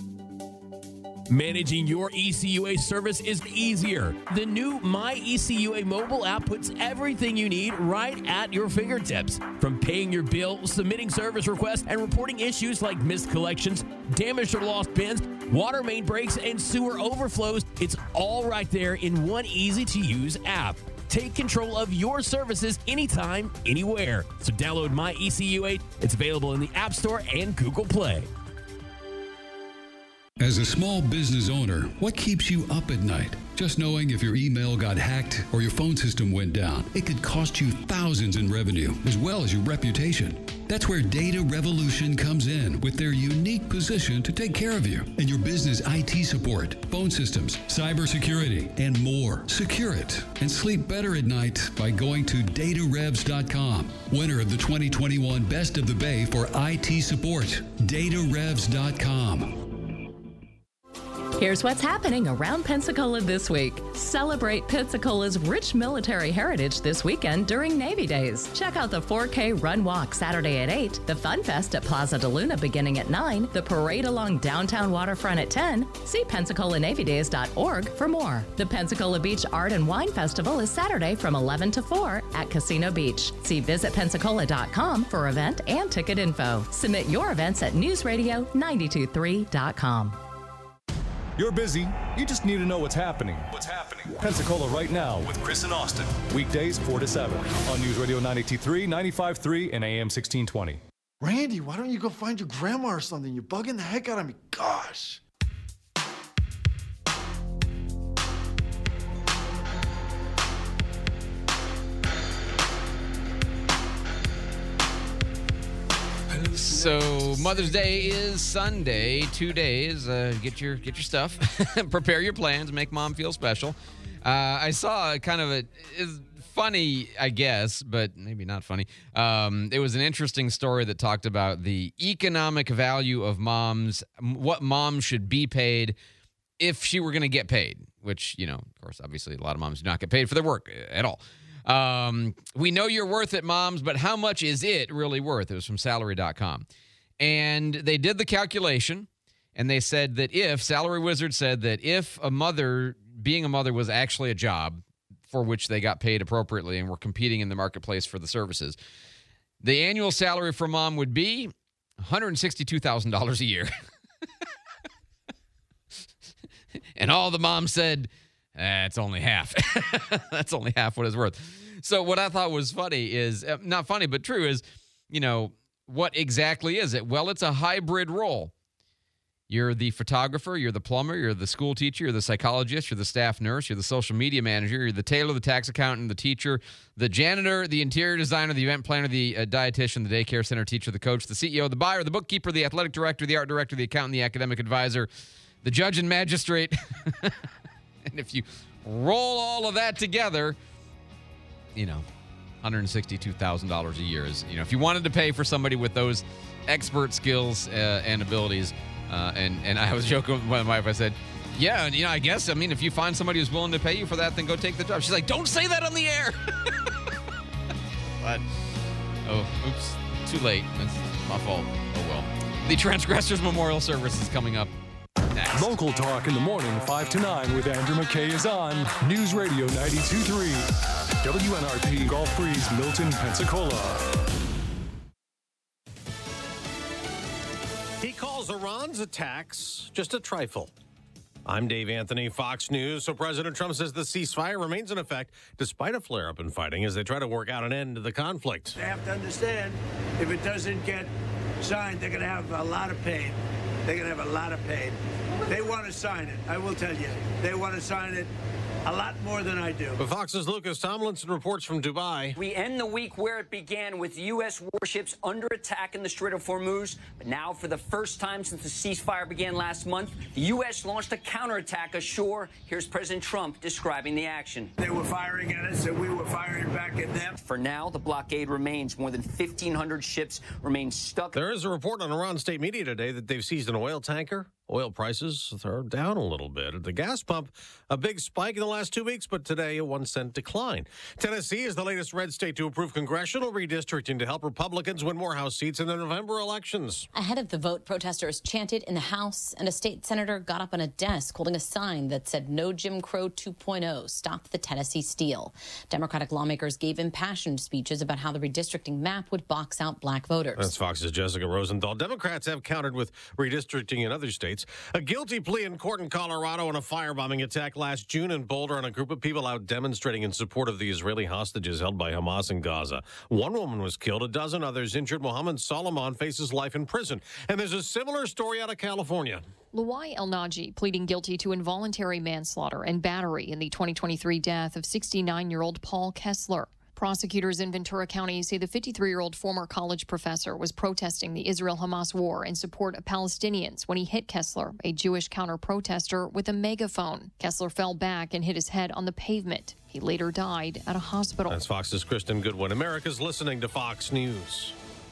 Managing your E C U A service is easier. The new My E C U A mobile app puts everything you need right at your fingertips. From paying your bill, submitting service requests, and reporting issues like missed collections, damaged or lost bins, water main breaks, and sewer overflows, it's all right there in one easy-to-use app. Take control of your services anytime, anywhere. So download My E C U A. It's available in the App Store and Google Play. As a small business owner, what keeps you up at night? Just knowing if your email got hacked or your phone system went down, it could cost you thousands in revenue as well as your reputation. That's where Data Revolution comes in with their unique position to take care of you and your business I T support, phone systems, cybersecurity, and more. Secure it and sleep better at night by going to data revs dot com. Winner of the twenty twenty-one Best of the Bay for I T support, data revs dot com. Here's what's happening around Pensacola this week. Celebrate Pensacola's rich military heritage this weekend during Navy Days. Check out the four K Run Walk Saturday at eight, the Fun Fest at Plaza de Luna beginning at nine, the parade along downtown waterfront at ten. See Pensacola Navy Days dot org for more. The Pensacola Beach Art and Wine Festival is Saturday from eleven to four at Casino Beach. See visit pensacola dot com for event and ticket info. Submit your events at news radio nine two three dot com. You're busy. You just need to know what's happening. What's happening? Pensacola right now with Chris and Austin. Weekdays four to seven on News Radio ninety-two point three, ninety-five point three, and A M sixteen twenty. Randy, why don't you go find your grandma or something? You're bugging the heck out of me. Gosh. So Mother's Day is Sunday. Two days. Uh, get your get your stuff. Prepare your plans. Make mom feel special. Uh, I saw kind of a is funny, I guess, but maybe not funny. Um, it was an interesting story that talked about the economic value of moms, what moms should be paid if she were going to get paid. Which, you know, of course, obviously, a lot of moms do not get paid for their work at all. Um, we know you're worth it, moms, but how much is it really worth? It was from salary dot com. And they did the calculation, and they said that if, Salary Wizard said that if a mother, being a mother was actually a job for which they got paid appropriately and were competing in the marketplace for the services, the annual salary for mom would be one hundred sixty-two thousand dollars a year. And all the moms said, that's only half. That's only half what it's worth. So what I thought was funny is, uh, not funny, but true is, you know, what exactly is it? Well, it's a hybrid role. You're the photographer, you're the plumber, you're the school teacher, you're the psychologist, you're the staff nurse, you're the social media manager, you're the tailor, the tax accountant, the teacher, the janitor, the interior designer, the event planner, the uh, dietitian, the daycare center teacher, the coach, the C E O, the buyer, the bookkeeper, the athletic director, the art director, the accountant, the academic advisor, the judge and magistrate. And if you roll all of that together, you know, one hundred sixty-two thousand dollars a year is, you know, if you wanted to pay for somebody with those expert skills uh, and abilities. Uh, and, and I was joking with my wife. I said, yeah, and, you know, I guess, I mean, if you find somebody who's willing to pay you for that, then go take the job. She's like, don't say that on the air. But, oh, oops, too late. That's my fault. Oh, well. The Transgressors Memorial Service is coming up next. Local Talk in the morning, five to nine with Andrew McKay is on News Radio ninety-two point three. W N R P Gulf Breeze, Milton, Pensacola. He calls Iran's attacks just a trifle. I'm Dave Anthony, Fox News. So President Trump says the ceasefire remains in effect despite a flare-up in fighting as they try to work out an end to the conflict. They have to understand, if it doesn't get signed, they're going to have a lot of pain. They're going to have a lot of pain. They want to sign it. I will tell you. They want to sign it a lot more than I do. But Fox's Lucas Tomlinson reports from Dubai. We end the week where it began with U S warships under attack in the Strait of Hormuz. But now, for the first time since the ceasefire began last month, the U S launched a counterattack ashore. Here's President Trump describing the action. They were firing at us and we were firing back at them. For now, the blockade remains. More than fifteen hundred ships remain stuck. There is a report on Iran state media today that they've seized an oil tanker. Oil prices are down a little bit. At the gas pump, a big spike in the last two weeks, but today a one cent decline. Tennessee is the latest red state to approve congressional redistricting to help Republicans win more House seats in the November elections. Ahead of the vote, protesters chanted in the House, and a state senator got up on a desk holding a sign that said, "No Jim Crow two point oh, stop the Tennessee steal." Democratic lawmakers gave impassioned speeches about how the redistricting map would box out black voters. That's Fox's Jessica Rosenthal. Democrats have countered with redistricting in other states. A guilty plea in court in Colorado on a firebombing attack last June in Boulder on a group of people out demonstrating in support of the Israeli hostages held by Hamas in Gaza. One woman was killed, a dozen others injured. Mohammed Solomon faces life in prison. And there's a similar story out of California. Luai El-Naji pleading guilty to involuntary manslaughter and battery in the twenty twenty-three death of sixty-nine-year-old Paul Kessler. Prosecutors in Ventura County say the fifty-three-year-old former college professor was protesting the Israel-Hamas war in support of Palestinians when he hit Kessler, a Jewish counter-protester, with a megaphone. Kessler fell back and hit his head on the pavement. He later died at a hospital. That's Fox's Kristen Goodwin. America's listening to Fox News.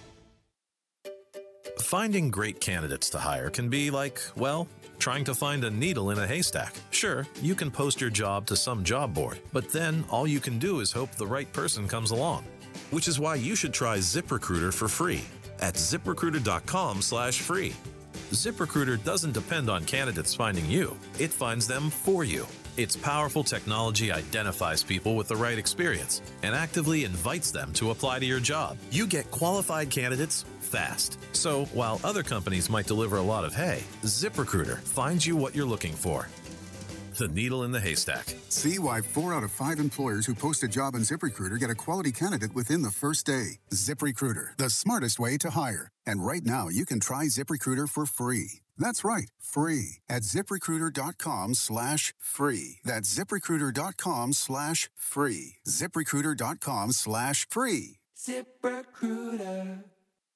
Finding great candidates to hire can be like, well, trying to find a needle in a haystack. Sure, you can post your job to some job board, but then all you can do is hope the right person comes along. Which is why you should try ZipRecruiter for free at ZipRecruiter.com slash free. ZipRecruiter doesn't depend on candidates finding you. It finds them for you. Its powerful technology identifies people with the right experience and actively invites them to apply to your job. You get qualified candidates fast. So while other companies might deliver a lot of hay, ZipRecruiter finds you what you're looking for. The needle in the haystack. See why four out of five employers who post a job on ZipRecruiter get a quality candidate within the first day. ZipRecruiter, the smartest way to hire. And right now, you can try ZipRecruiter for free. That's right, free at ZipRecruiter.com slash free. That's ZipRecruiter.com slash free. ZipRecruiter.com slash free. ZipRecruiter.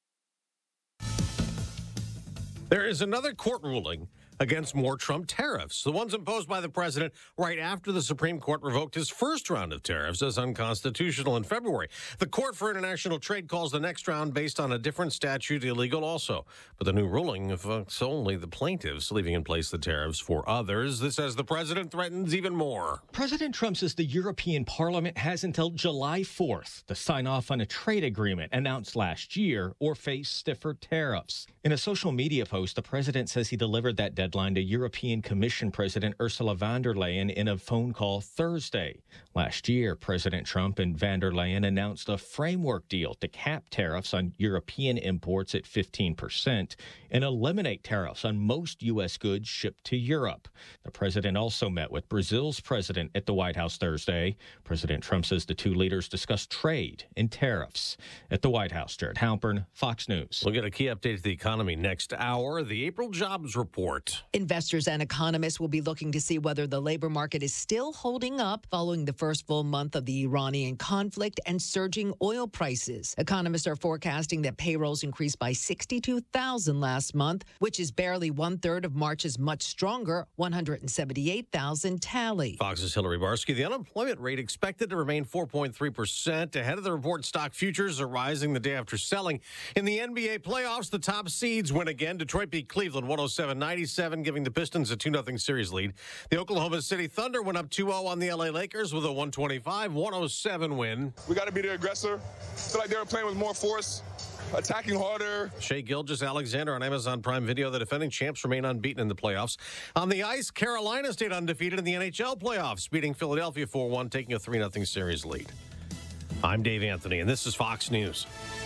There is another court ruling against more Trump tariffs, the ones imposed by the president right after the Supreme Court revoked his first round of tariffs as unconstitutional in February. The Court for International Trade calls the next round based on a different statute illegal also. But the new ruling affects only the plaintiffs, leaving in place the tariffs for others. This as the president threatens even more. President Trump says the European Parliament has until July fourth to sign off on a trade agreement announced last year or face stiffer tariffs. In a social media post, the president says he delivered that deadline to European Commission President Ursula von der Leyen in a phone call Thursday. Last year, President Trump and von der Leyen announced a framework deal to cap tariffs on European imports at fifteen percent. and eliminate tariffs on most U S goods shipped to Europe. The president also met with Brazil's president at the White House Thursday. President Trump says the two leaders discussed trade and tariffs. At the White House, Jared Halpern, Fox News. We'll get a key update to the economy next hour, the April jobs report. Investors and economists will be looking to see whether the labor market is still holding up following the first full month of the Iranian conflict and surging oil prices. Economists are forecasting that payrolls increased by sixty-two thousand last month, which is barely one-third of March's much stronger one hundred seventy-eight thousand tally. Fox's Hillary Barsky. The unemployment rate expected to remain four point three percent. Ahead of the report, stock futures are rising the day after selling. In the N B A playoffs, the top seeds win again. Detroit beat Cleveland one oh seven ninety-seven, giving the Pistons a two nothing series lead. The Oklahoma City Thunder went up two oh on the L A Lakers with a one twenty-five one oh seven win. We got to be the aggressor. I feel like they were playing with more force, attacking harder. Shai Gilgeous-Alexander on Amazon Prime Video. The defending champs remain unbeaten in the playoffs. On the ice, Carolina stayed undefeated in the N H L playoffs, beating Philadelphia four one, taking a three nothing series lead. I'm Dave Anthony, and this is Fox News.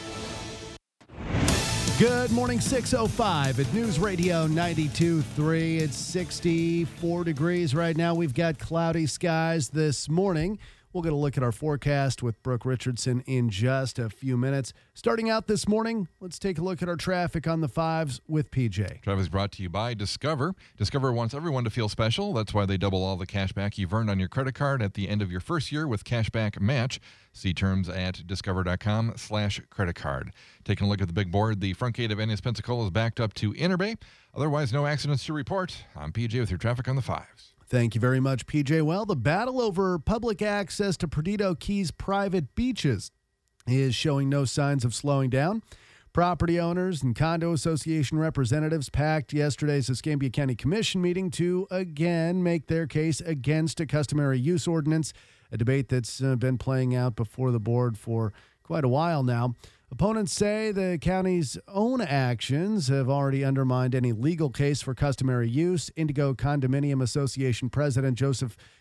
Good morning, six oh five at News Radio ninety-two point three. It's sixty-four degrees right now. We've got cloudy skies this morning. We'll get a look at our forecast with Brooke Richardson in just a few minutes. Starting out this morning, let's take a look at our traffic on the fives with P J. Traffic is brought to you by Discover. Discover wants everyone to feel special. That's why they double all the cash back you've earned on your credit card at the end of your first year with Cashback Match. See terms at discover.com slash credit card. Taking a look at the big board, the front gate of Ennis Pensacola is backed up to Inner Bay. Otherwise, no accidents to report. I'm P J with your traffic on the fives. Thank you very much, P J. Well, the battle over public access to Perdido Key's private beaches is showing no signs of slowing down. Property owners and condo association representatives packed yesterday's Escambia County Commission meeting to again make their case against a customary use ordinance, a debate that's uh, been playing out before the board for quite a while now. Opponents say the county's own actions have already undermined any legal case for customary use. Indigo Condominium Association President Joseph